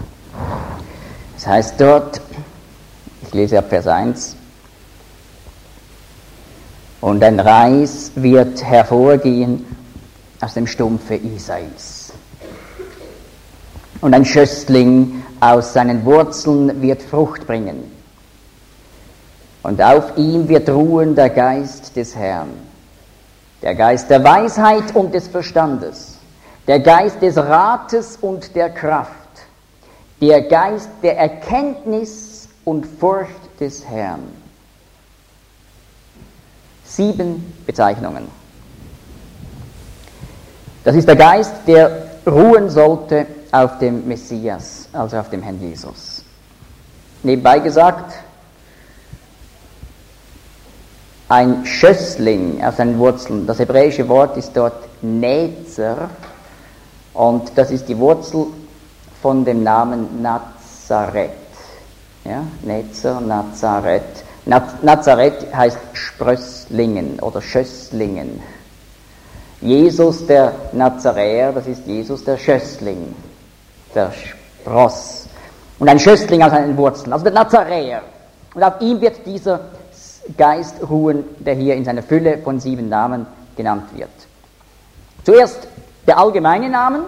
Das heißt dort, ich lese ab Vers eins, Und ein Reis wird hervorgehen aus dem Stumpfe Isais. Und ein Schössling aus seinen Wurzeln wird Frucht bringen. Und auf ihm wird ruhen der Geist des Herrn, der Geist der Weisheit und des Verstandes, der Geist des Rates und der Kraft, der Geist der Erkenntnis und Furcht des Herrn. Sieben Bezeichnungen. Das ist der Geist, der ruhen sollte auf dem Messias, also auf dem Herrn Jesus. Nebenbei gesagt, ein Schössling aus seinen Wurzeln, das hebräische Wort ist dort Netzer, und das ist die Wurzel von dem Namen Nazareth. Ja, Netzer, Nazareth. Naz- Nazareth heißt Sprösslingen oder Schösslingen. Jesus der Nazaräer, das ist Jesus der Schössling, der Spross. Und ein Schössling aus seinen Wurzeln, also der Nazaräer. Und auf ihm wird dieser Geist ruhen, der hier in seiner Fülle von sieben Namen genannt wird. Zuerst der allgemeine Name,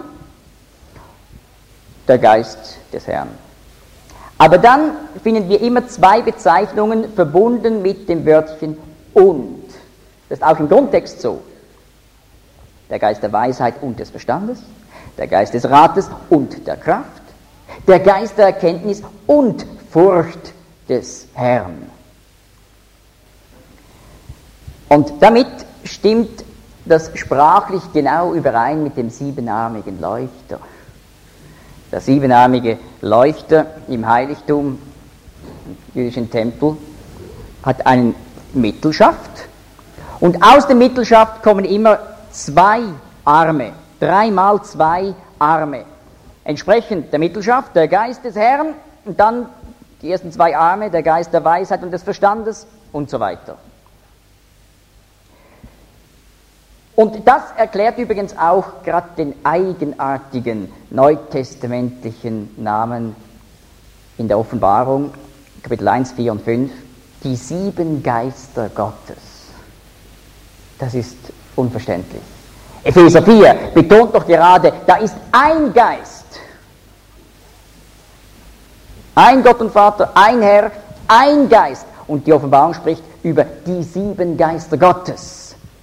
der Geist des Herrn. Aber dann finden wir immer zwei Bezeichnungen verbunden mit dem Wörtchen und. Das ist auch im Grundtext so. Der Geist der Weisheit und des Verstandes, der Geist des Rates und der Kraft, der Geist der Erkenntnis und Furcht des Herrn. Und damit stimmt das sprachlich genau überein mit dem siebenarmigen Leuchter. Der siebenarmige Leuchter im Heiligtum, im jüdischen Tempel, hat einen Mittelschaft, und aus dem Mittelschaft kommen immer zwei Arme, dreimal zwei Arme. Entsprechend der Mittelschaft, der Geist des Herrn, und dann die ersten zwei Arme, der Geist der Weisheit und des Verstandes und so weiter. Und das erklärt übrigens auch gerade den eigenartigen neutestamentlichen Namen in der Offenbarung, Kapitel eins, vier und fünf, die sieben Geister Gottes. Das ist unverständlich. Epheser vier betont doch gerade, da ist ein Geist. Ein Gott und Vater, ein Herr, ein Geist. Und die Offenbarung spricht über die sieben Geister Gottes.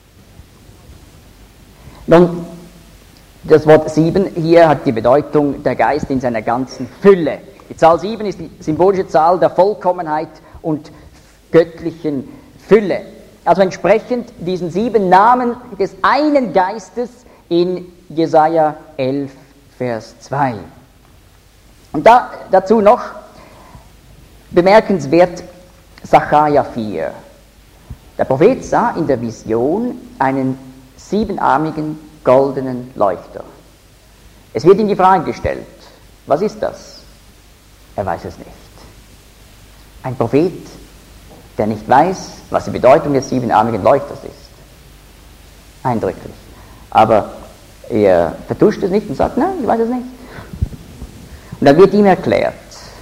Nun, das Wort sieben hier hat die Bedeutung der Geist in seiner ganzen Fülle. Die Zahl sieben ist die symbolische Zahl der Vollkommenheit und göttlichen Fülle. Also entsprechend diesen sieben Namen des einen Geistes in Jesaja elf, Vers zwei. Und da, dazu noch bemerkenswert Sacharja vier. Der Prophet sah in der Vision einen siebenarmigen goldenen Leuchter. Es wird ihm die Frage gestellt, was ist das? Er weiß es nicht. Ein Prophet, der nicht weiß, was die Bedeutung des siebenarmigen Leuchters ist. Eindrücklich. Aber er vertuscht es nicht und sagt, nein, ich weiß es nicht. Und dann wird ihm erklärt,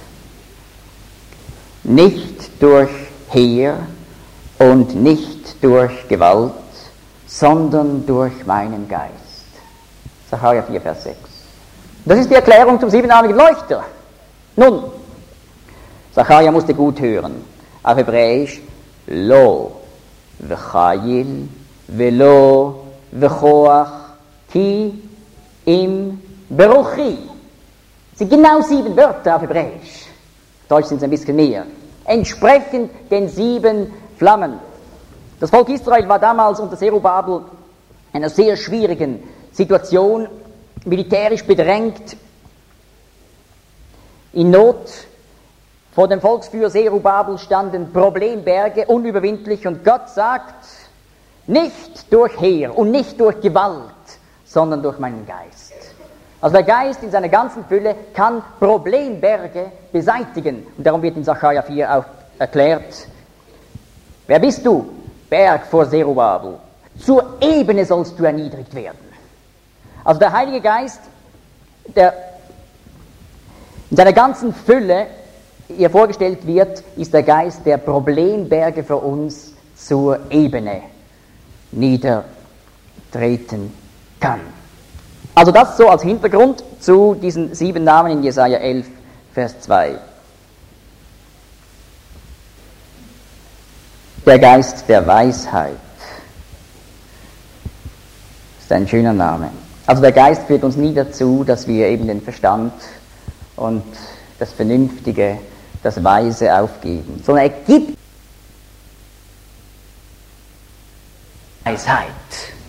nicht durch Heer und nicht durch Gewalt, sondern durch meinen Geist. Sacharja vier, Vers sechs. Das ist die Erklärung zum siebenarmigen Leuchter. Nun, Sacharja musste gut hören. Auf Hebräisch, Lo, V'chayil, V'lo, V'choach, Ki, Im, Beruchi. Das sind genau sieben Wörter auf Hebräisch. Auf Deutsch sind es ein bisschen mehr. Entsprechend den sieben Flammen. Das Volk Israel war damals unter Zerubabel in einer sehr schwierigen Situation, militärisch bedrängt, in Not. Vor dem Volksführer Zerubabel standen Problemberge, unüberwindlich, und Gott sagt, nicht durch Heer und nicht durch Gewalt, sondern durch meinen Geist. Also der Geist in seiner ganzen Fülle kann Problemberge beseitigen. Und darum wird in Sacharja vier auch erklärt, wer bist du, Berg vor Zerubabel? Zur Ebene sollst du erniedrigt werden. Also der Heilige Geist, der in seiner ganzen Fülle hier vorgestellt wird, ist der Geist, der Problemberge für uns zur Ebene niedertreten kann. Also das so als Hintergrund zu diesen sieben Namen in Jesaja elf, Vers zwei. Der Geist der Weisheit ist ein schöner Name. Also der Geist führt uns nie dazu, dass wir eben den Verstand und das Vernünftige, das Weise aufgeben, sondern er gibt Weisheit.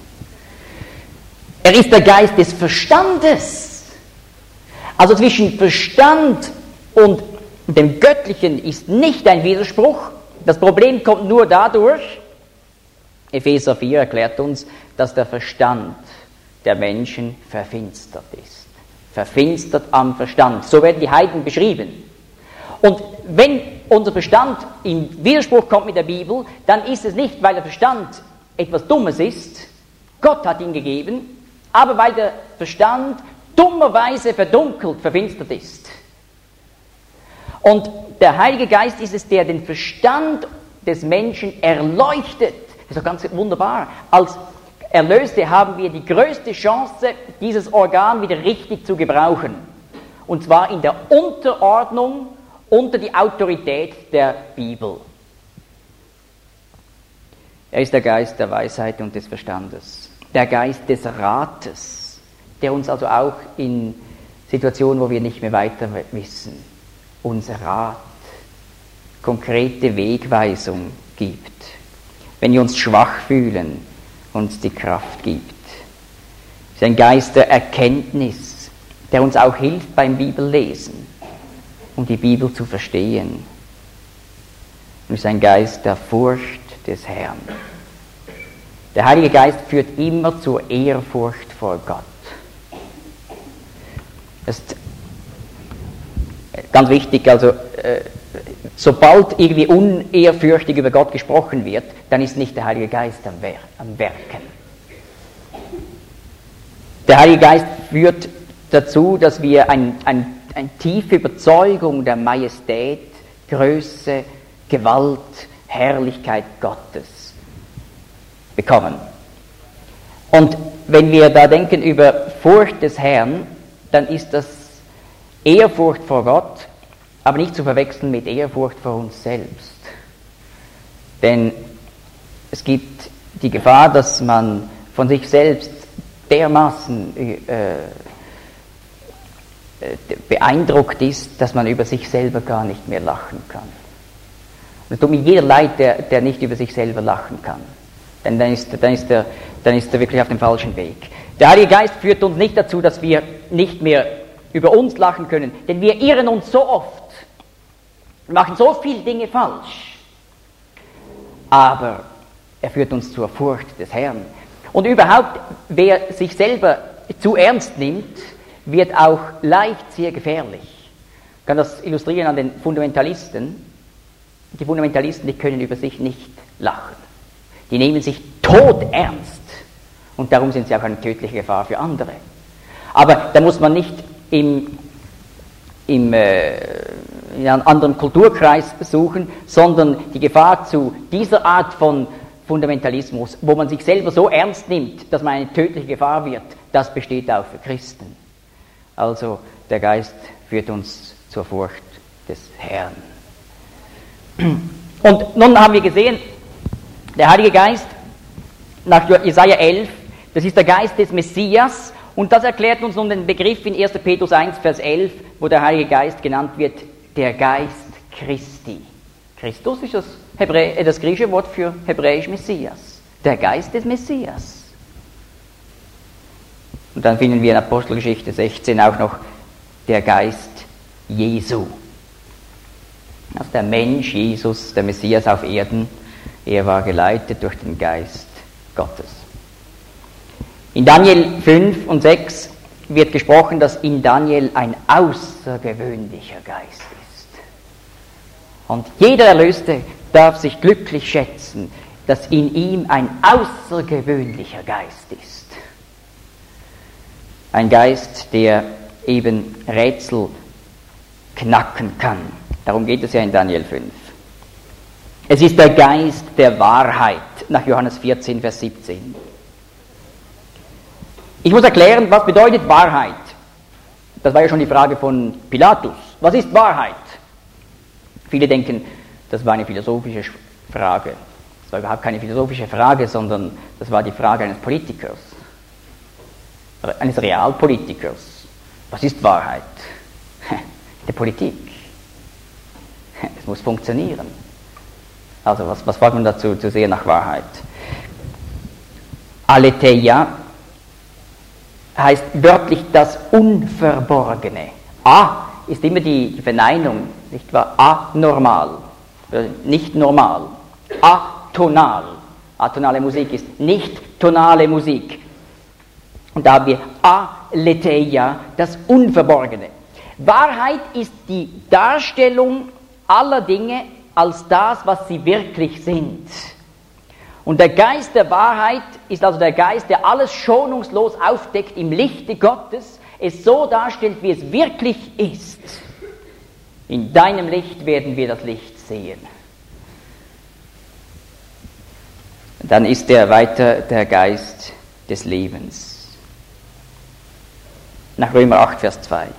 Er ist der Geist des Verstandes. Also zwischen Verstand und dem Göttlichen ist nicht ein Widerspruch. Das Problem kommt nur dadurch, Epheser vier erklärt uns, dass der Verstand der Menschen verfinstert ist. Verfinstert am Verstand. So werden die Heiden beschrieben. Und wenn unser Verstand in Widerspruch kommt mit der Bibel, dann ist es nicht, weil der Verstand etwas Dummes ist, Gott hat ihn gegeben, aber weil der Verstand dummerweise verdunkelt, verfinstert ist. Und der Heilige Geist ist es, der den Verstand des Menschen erleuchtet. Das ist doch ganz wunderbar. Als Erlöste haben wir die größte Chance, dieses Organ wieder richtig zu gebrauchen. Und zwar in der Unterordnung unter die Autorität der Bibel. Er ist der Geist der Weisheit und des Verstandes. Der Geist des Rates, der uns also auch in Situationen, wo wir nicht mehr weiter wissen, uns Rat, konkrete Wegweisung gibt. Wenn wir uns schwach fühlen, uns die Kraft gibt. Es ist ein Geist der Erkenntnis, der uns auch hilft beim Bibellesen, um die Bibel zu verstehen. Und es ist ein Geist der Furcht des Herrn. Der Heilige Geist führt immer zur Ehrfurcht vor Gott. Das ist ganz wichtig, also äh, sobald irgendwie unehrfürchtig über Gott gesprochen wird, dann ist nicht der Heilige Geist am, Wer- am Werken. Der Heilige Geist führt dazu, dass wir ein, ein, eine tiefe Überzeugung der Majestät, Größe, Gewalt, Herrlichkeit Gottes bekommen. Und wenn wir da denken über Furcht des Herrn, dann ist das Ehrfurcht vor Gott, aber nicht zu verwechseln mit Ehrfurcht vor uns selbst. Denn es gibt die Gefahr, dass man von sich selbst dermaßen äh, beeindruckt ist, dass man über sich selber gar nicht mehr lachen kann. Es tut mir jeder leid, der, der nicht über sich selber lachen kann. Denn dann ist, dann, ist er, dann ist er wirklich auf dem falschen Weg. Der Heilige Geist führt uns nicht dazu, dass wir nicht mehr über uns lachen können, denn wir irren uns so oft, wir machen so viele Dinge falsch. Aber er führt uns zur Furcht des Herrn. Und überhaupt, wer sich selber zu ernst nimmt, wird auch leicht sehr gefährlich. Ich kann das illustrieren an den Fundamentalisten. Die Fundamentalisten, die können über sich nicht lachen. Die nehmen sich todernst. Und darum sind sie auch eine tödliche Gefahr für andere. Aber da muss man nicht im, im, äh, in einem anderen Kulturkreis suchen, sondern die Gefahr zu dieser Art von Fundamentalismus, wo man sich selber so ernst nimmt, dass man eine tödliche Gefahr wird, das besteht auch für Christen. Also der Geist führt uns zur Furcht des Herrn. Und nun haben wir gesehen, der Heilige Geist nach Jesaja elf, das ist der Geist des Messias, und das erklärt uns nun den Begriff in erster Petrus eins, Vers elf, wo der Heilige Geist genannt wird, der Geist Christi. Christus ist das, Hebrä- äh, das griechische Wort für hebräisch Messias. Der Geist des Messias. Und dann finden wir in Apostelgeschichte sechzehn auch noch der Geist Jesu. Also der Mensch, Jesus, der Messias auf Erden, er war geleitet durch den Geist Gottes. In Daniel fünf und sechs wird gesprochen, dass in Daniel ein außergewöhnlicher Geist ist. Und jeder Erlöste darf sich glücklich schätzen, dass in ihm ein außergewöhnlicher Geist ist. Ein Geist, der eben Rätsel knacken kann. Darum geht es ja in Daniel fünf. Es ist der Geist der Wahrheit, nach Johannes vierzehn, Vers siebzehn. Ich muss erklären, was bedeutet Wahrheit? Das war ja schon die Frage von Pilatus. Was ist Wahrheit? Viele denken, das war eine philosophische Frage. Das war überhaupt keine philosophische Frage, sondern das war die Frage eines Politikers, eines Realpolitikers. Was ist Wahrheit? Der Politik. Es muss funktionieren. Also was, was fragt man dazu zu sehr nach Wahrheit? Aletheia heißt wörtlich das Unverborgene. A ist immer die, die Verneinung, nicht wahr? Anormal, nicht normal. Atonal. Atonale Musik ist nicht tonale Musik. Und da haben wir Aletheia, das Unverborgene. Wahrheit ist die Darstellung aller Dinge als das, was sie wirklich sind. Und der Geist der Wahrheit ist also der Geist, der alles schonungslos aufdeckt im Lichte Gottes, es so darstellt, wie es wirklich ist. In deinem Licht werden wir das Licht sehen. Dann ist er weiter der Geist des Lebens. Nach Römer acht, Vers zwei.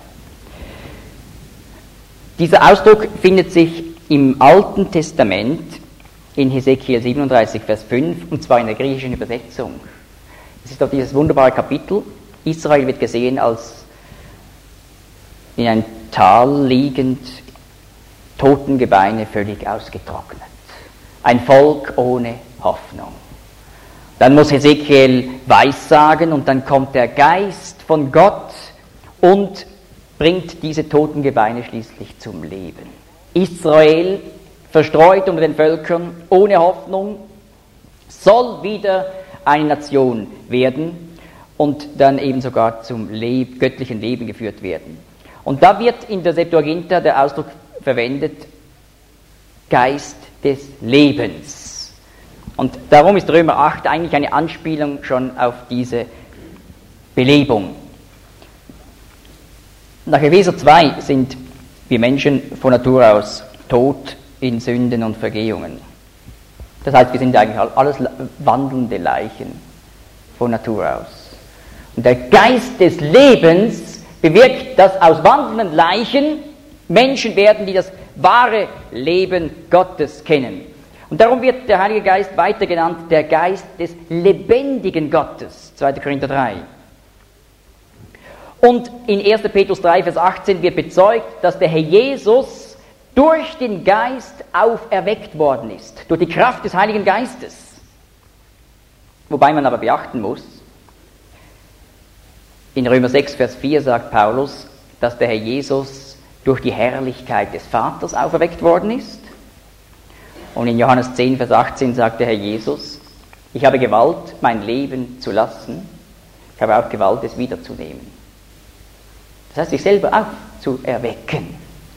Dieser Ausdruck findet sich im Alten Testament in Hesekiel siebenunddreißig, Vers fünf, und zwar in der griechischen Übersetzung. Es ist doch dieses wunderbare Kapitel. Israel wird gesehen als in einem Tal liegend, Totengebeine völlig ausgetrocknet. Ein Volk ohne Hoffnung. Dann muss Hesekiel weissagen und dann kommt der Geist von Gott und bringt diese Totengebeine schließlich zum Leben. Israel, verstreut unter den Völkern, ohne Hoffnung, soll wieder eine Nation werden und dann eben sogar zum Leb- göttlichen Leben geführt werden. Und da wird in der Septuaginta der Ausdruck verwendet, Geist des Lebens. Und darum ist Römer acht eigentlich eine Anspielung schon auf diese Belebung. Nach Epheser zwei sind wir Menschen von Natur aus tot in Sünden und Vergehungen. Das heißt, wir sind eigentlich alles wandelnde Leichen von Natur aus. Und der Geist des Lebens bewirkt, dass aus wandelnden Leichen Menschen werden, die das wahre Leben Gottes kennen. Und darum wird der Heilige Geist weiter genannt, der Geist des lebendigen Gottes, zweiter Korinther drei. Und in erster Petrus drei, Vers achtzehn wird bezeugt, dass der Herr Jesus durch den Geist auferweckt worden ist, durch die Kraft des Heiligen Geistes. Wobei man aber beachten muss, in Römer sechs, Vers vier sagt Paulus, dass der Herr Jesus durch die Herrlichkeit des Vaters auferweckt worden ist. Und in Johannes zehn, Vers achtzehn sagt der Herr Jesus, ich habe Gewalt, mein Leben zu lassen, ich habe auch Gewalt, es wiederzunehmen. Das heißt, sich selber aufzuerwecken.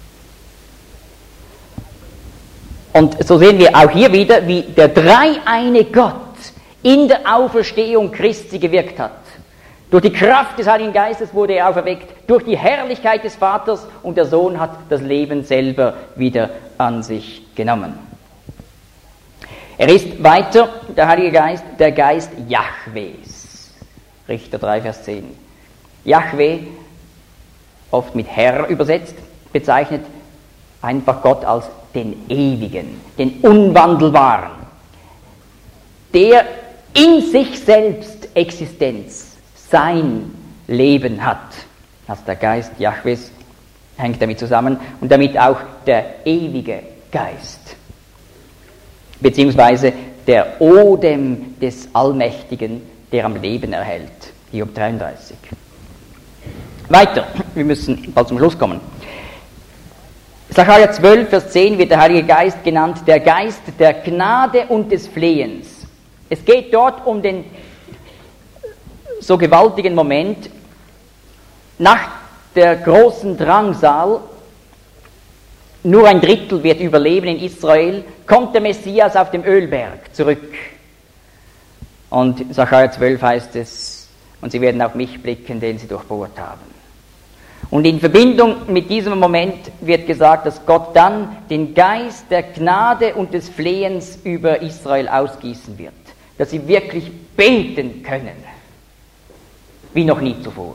Und so sehen wir auch hier wieder, wie der dreieine Gott in der Auferstehung Christi gewirkt hat. Durch die Kraft des Heiligen Geistes wurde er auferweckt, durch die Herrlichkeit des Vaters, und der Sohn hat das Leben selber wieder an sich genommen. Er ist weiter, der Heilige Geist, der Geist Jahwes. Richter drei, Vers zehn. Jahwe, oft mit Herr übersetzt, bezeichnet einfach Gott als den Ewigen, den Unwandelbaren, der in sich selbst Existenz, sein Leben hat. Also der Geist Jahwes hängt damit zusammen und damit auch der ewige Geist, beziehungsweise der Odem des Allmächtigen, der am Leben erhält. Hiob dreiunddreißig. Weiter, wir müssen bald zum Schluss kommen. Sacharja zwölf, Vers zehn wird der Heilige Geist genannt, der Geist der Gnade und des Flehens. Es geht dort um den so gewaltigen Moment, nach der großen Drangsal, nur ein Drittel wird überleben in Israel, kommt der Messias auf dem Ölberg zurück. Und Sacharja zwölf heißt es, und sie werden auf mich blicken, den sie durchbohrt haben. Und in Verbindung mit diesem Moment wird gesagt, dass Gott dann den Geist der Gnade und des Flehens über Israel ausgießen wird. Dass sie wirklich beten können, wie noch nie zuvor.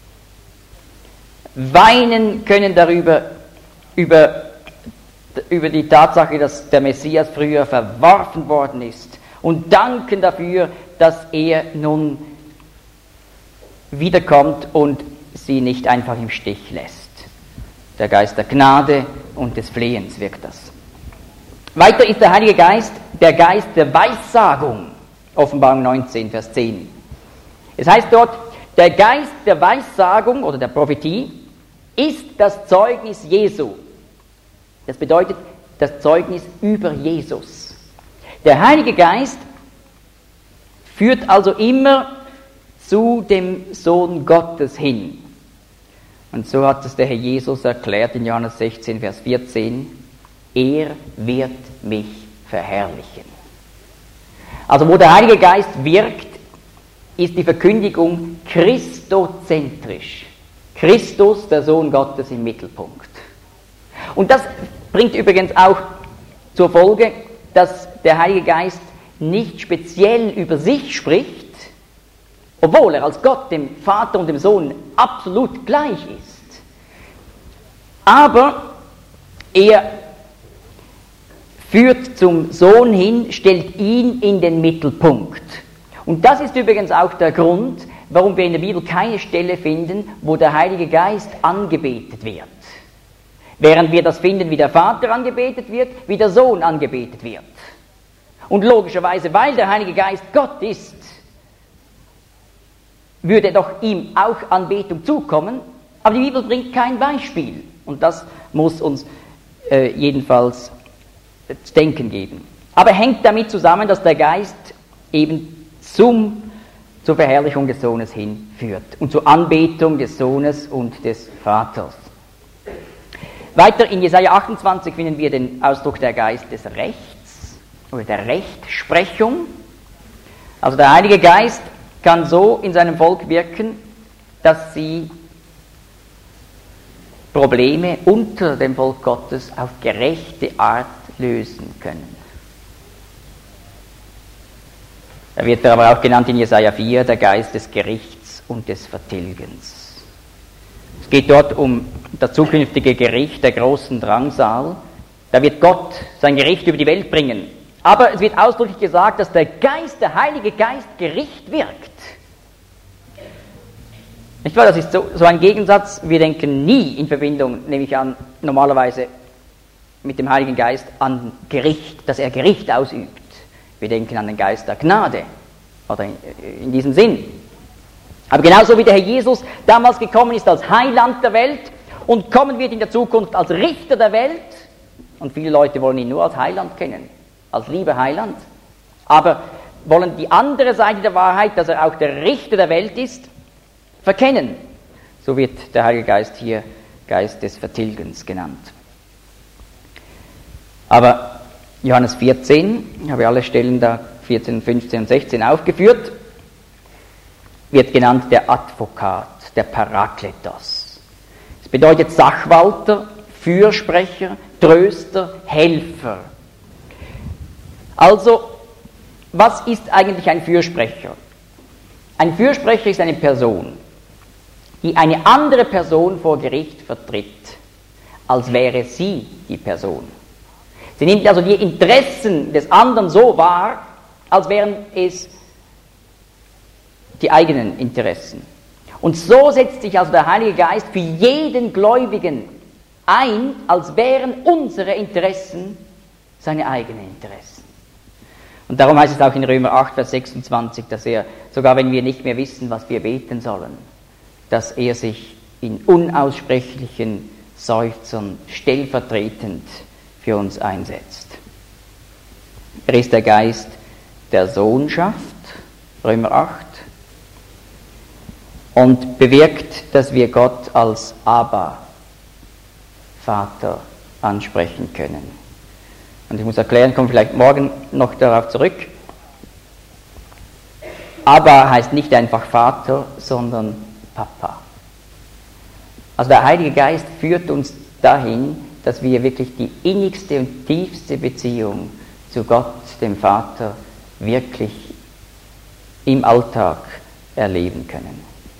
Weinen können darüber, über, über die Tatsache, dass der Messias früher verworfen worden ist. Und danken dafür, dass er nun wiederkommt und sie nicht einfach im Stich lässt. Der Geist der Gnade und des Flehens wirkt das. Weiter ist der Heilige Geist der Geist der Weissagung. Offenbarung neunzehn, Vers zehn. Es heißt dort, der Geist der Weissagung oder der Prophetie ist das Zeugnis Jesu. Das bedeutet das Zeugnis über Jesus. Der Heilige Geist führt also immer zu dem Sohn Gottes hin. Und so hat es der Herr Jesus erklärt in Johannes sechzehn, Vers vierzehn, er wird mich verherrlichen. Also wo der Heilige Geist wirkt, ist die Verkündigung christozentrisch. Christus, der Sohn Gottes, im Mittelpunkt. Und das bringt übrigens auch zur Folge, dass der Heilige Geist nicht speziell über sich spricht, obwohl er als Gott, dem Vater und dem Sohn absolut gleich ist. Aber er führt zum Sohn hin, stellt ihn in den Mittelpunkt. Und das ist übrigens auch der Grund, warum wir in der Bibel keine Stelle finden, wo der Heilige Geist angebetet wird. Während wir das finden, wie der Vater angebetet wird, wie der Sohn angebetet wird. Und logischerweise, weil der Heilige Geist Gott ist, würde doch ihm auch Anbetung zukommen, aber die Bibel bringt kein Beispiel. Und das muss uns äh, jedenfalls zu denken geben. Aber hängt damit zusammen, dass der Geist eben zum, zur Verherrlichung des Sohnes hinführt und zur Anbetung des Sohnes und des Vaters. Weiter in Jesaja achtundzwanzig finden wir den Ausdruck der Geist des Rechts oder der Rechtsprechung. Also der Heilige Geist kann so in seinem Volk wirken, dass sie Probleme unter dem Volk Gottes auf gerechte Art lösen können. Er wird aber auch genannt in Jesaja vier, der Geist des Gerichts und des Vertilgens. Es geht dort um das zukünftige Gericht, der großen Drangsal. Da wird Gott sein Gericht über die Welt bringen. Aber es wird ausdrücklich gesagt, dass der Geist, der Heilige Geist, Gericht wirkt. Nicht wahr? Das ist so, so ein Gegensatz. Wir denken nie in Verbindung, nehme ich an, normalerweise mit dem Heiligen Geist an Gericht, dass er Gericht ausübt. Wir denken an den Geist der Gnade, oder in, in diesem Sinn. Aber genauso wie der Herr Jesus damals gekommen ist als Heiland der Welt und kommen wird in der Zukunft als Richter der Welt, und viele Leute wollen ihn nur als Heiland kennen, als lieber Heiland, aber wollen die andere Seite der Wahrheit, dass er auch der Richter der Welt ist, verkennen. So wird der Heilige Geist hier Geist des Vertilgens genannt. Aber Johannes vierzehn, ich habe alle Stellen da, vierzehn, fünfzehn und sechzehn aufgeführt, wird genannt der Advokat, der Parakletos. Es bedeutet Sachwalter, Fürsprecher, Tröster, Helfer. Also, was ist eigentlich ein Fürsprecher? Ein Fürsprecher ist eine Person, die eine andere Person vor Gericht vertritt, als wäre sie die Person. Sie nimmt also die Interessen des anderen so wahr, als wären es die eigenen Interessen. Und so setzt sich also der Heilige Geist für jeden Gläubigen ein, als wären unsere Interessen seine eigenen Interessen. Und darum heißt es auch in Römer acht, Vers sechsundzwanzig, dass er, sogar wenn wir nicht mehr wissen, was wir beten sollen, dass er sich in unaussprechlichen Seufzern stellvertretend für uns einsetzt. Er ist der Geist der Sohnschaft, Römer acht, und bewirkt, dass wir Gott als Abba, Vater, ansprechen können. Und ich muss erklären, komme vielleicht morgen noch darauf zurück. Abba heißt nicht einfach Vater, sondern Papa. Also der Heilige Geist führt uns dahin, dass wir wirklich die innigste und tiefste Beziehung zu Gott, dem Vater, wirklich im Alltag erleben können.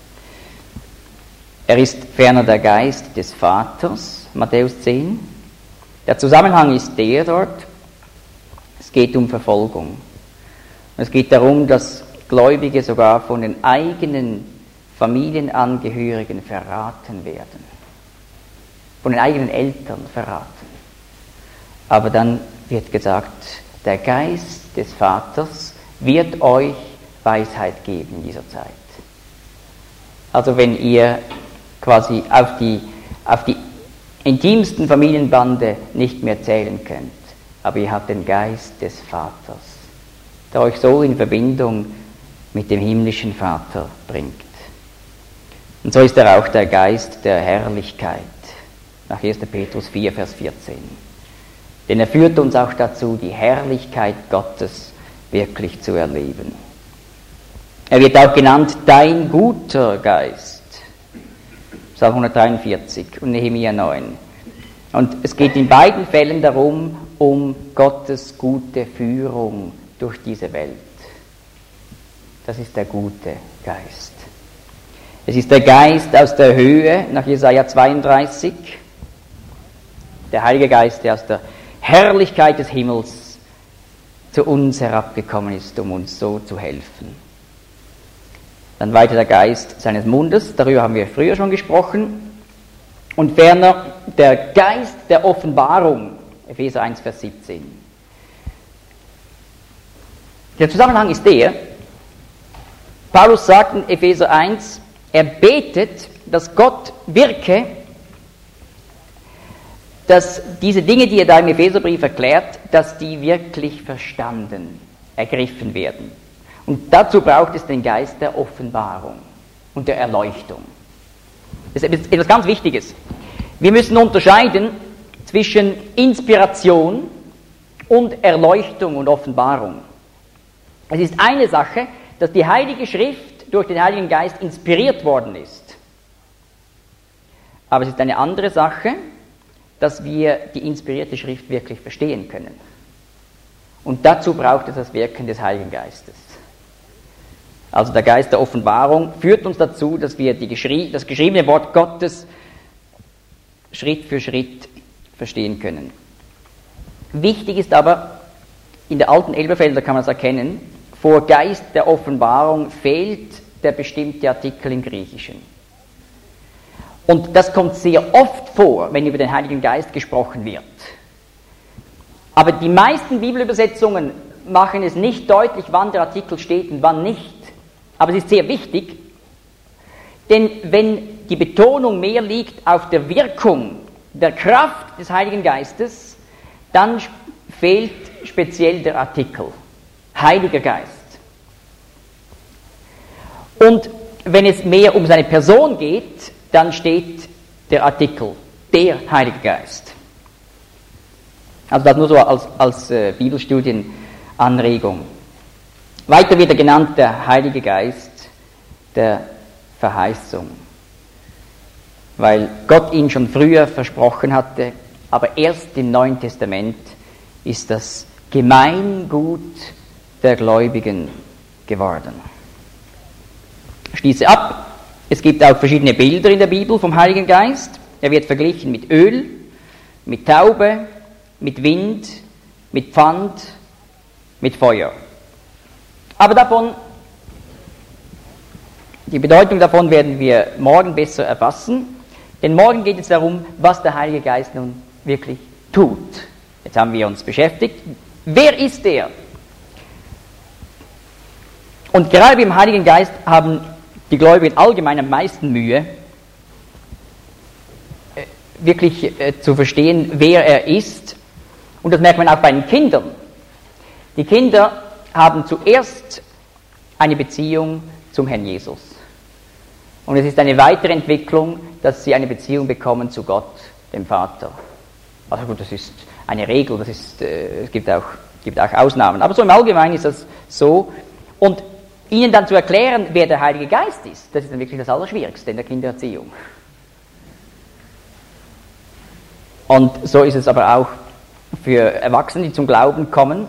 Er ist ferner der Geist des Vaters, Matthäus zehn. Der Zusammenhang ist der dort, es geht um Verfolgung. Es geht darum, dass Gläubige sogar von den eigenen Familienangehörigen verraten werden. Von den eigenen Eltern verraten. Aber dann wird gesagt, der Geist des Vaters wird euch Weisheit geben in dieser Zeit. Also wenn ihr quasi auf die, auf die intimsten Familienbande nicht mehr zählen könnt, aber ihr habt den Geist des Vaters, der euch so in Verbindung mit dem himmlischen Vater bringt. Und so ist er auch der Geist der Herrlichkeit, nach erster Petrus vier, Vers vierzehn. Denn er führt uns auch dazu, die Herrlichkeit Gottes wirklich zu erleben. Er wird auch genannt, dein guter Geist. Psalm hundertdreiundvierzig und Nehemia neun. Und es geht in beiden Fällen darum, um Gottes gute Führung durch diese Welt. Das ist der gute Geist. Es ist der Geist aus der Höhe, nach Jesaja zweiunddreißig. Der Heilige Geist, der aus der Herrlichkeit des Himmels zu uns herabgekommen ist, um uns so zu helfen. Dann weiter der Geist seines Mundes, darüber haben wir früher schon gesprochen. Und ferner der Geist der Offenbarung, Epheser eins, Vers siebzehn. Der Zusammenhang ist der, Paulus sagt in Epheser eins, er betet, dass Gott wirke, dass diese Dinge, die er da im Epheserbrief erklärt, dass die wirklich verstanden, ergriffen werden. Und dazu braucht es den Geist der Offenbarung und der Erleuchtung. Das ist etwas ganz Wichtiges. Wir müssen unterscheiden zwischen Inspiration und Erleuchtung und Offenbarung. Es ist eine Sache, dass die Heilige Schrift durch den Heiligen Geist inspiriert worden ist. Aber es ist eine andere Sache, dass wir die inspirierte Schrift wirklich verstehen können. Und dazu braucht es das Wirken des Heiligen Geistes. Also der Geist der Offenbarung führt uns dazu, dass wir die geschrie- das geschriebene Wort Gottes Schritt für Schritt verstehen können. Wichtig ist aber, in der alten Elberfelder kann man es erkennen, vor Geist der Offenbarung fehlt der bestimmte Artikel im Griechischen. Und das kommt sehr oft vor, wenn über den Heiligen Geist gesprochen wird. Aber die meisten Bibelübersetzungen machen es nicht deutlich, wann der Artikel steht und wann nicht. Aber es ist sehr wichtig, denn wenn die Betonung mehr liegt auf der Wirkung, der Kraft des Heiligen Geistes, dann fehlt speziell der Artikel, Heiliger Geist. Und wenn es mehr um seine Person geht, dann steht der Artikel, der Heilige Geist. Also das nur so als, als äh, Bibelstudienanregung. Weiter wird er genannt, der Heilige Geist der Verheißung. Weil Gott ihn schon früher versprochen hatte, aber erst im Neuen Testament ist das Gemeingut der Gläubigen geworden. Ich schließe ab. Es gibt auch verschiedene Bilder in der Bibel vom Heiligen Geist. Er wird verglichen mit Öl, mit Taube, mit Wind, mit Pfand, mit Feuer. Aber davon, die Bedeutung davon werden wir morgen besser erfassen, denn morgen geht es darum, was der Heilige Geist nun wirklich tut. Jetzt haben wir uns beschäftigt. Wer ist er? Und gerade beim Heiligen Geist haben die Gläubigen allgemein am meisten Mühe, wirklich äh, zu verstehen, wer er ist. Und das merkt man auch bei den Kindern. Die Kinder haben zuerst eine Beziehung zum Herrn Jesus. Und es ist eine weitere Entwicklung, dass sie eine Beziehung bekommen zu Gott, dem Vater. Also gut, das ist eine Regel, das ist, äh, es gibt auch, gibt auch Ausnahmen. Aber so im Allgemeinen ist das so. Und ihnen dann zu erklären, wer der Heilige Geist ist, das ist dann wirklich das Allerschwierigste in der Kindererziehung. Und so ist es aber auch für Erwachsene, die zum Glauben kommen.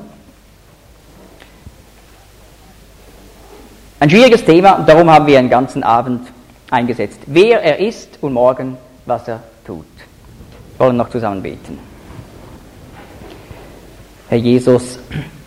Ein schwieriges Thema, und darum haben wir einen ganzen Abend eingesetzt. Wer er ist und morgen, was er tut. Wir wollen noch zusammen beten. Herr Jesus,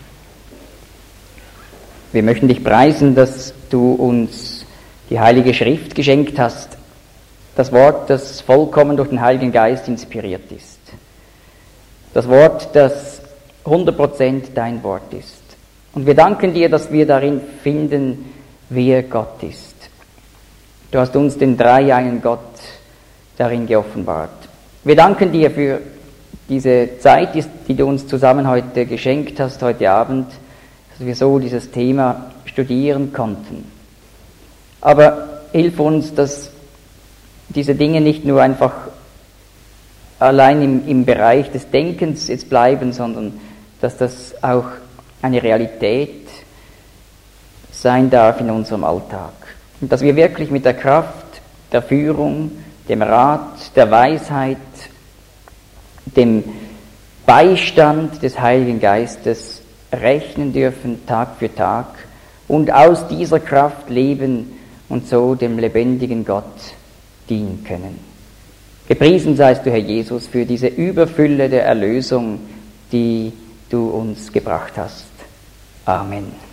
wir möchten dich preisen, dass du uns die Heilige Schrift geschenkt hast. Das Wort, das vollkommen durch den Heiligen Geist inspiriert ist. Das Wort, das hundert Prozent dein Wort ist. Und wir danken dir, dass wir darin finden, wer Gott ist. Du hast uns den dreieinen Gott darin geoffenbart. Wir danken dir für diese Zeit, die du uns zusammen heute geschenkt hast, heute Abend, dass wir so dieses Thema studieren konnten. Aber hilf uns, dass diese Dinge nicht nur einfach allein im, im Bereich des Denkens jetzt bleiben, sondern dass das auch eine Realität sein darf in unserem Alltag. Und dass wir wirklich mit der Kraft der Führung, dem Rat, der Weisheit, dem Beistand des Heiligen Geistes rechnen dürfen, Tag für Tag, und aus dieser Kraft leben und so dem lebendigen Gott dienen können. Gepriesen seist du, Herr Jesus, für diese Überfülle der Erlösung, die du uns gebracht hast. Amen.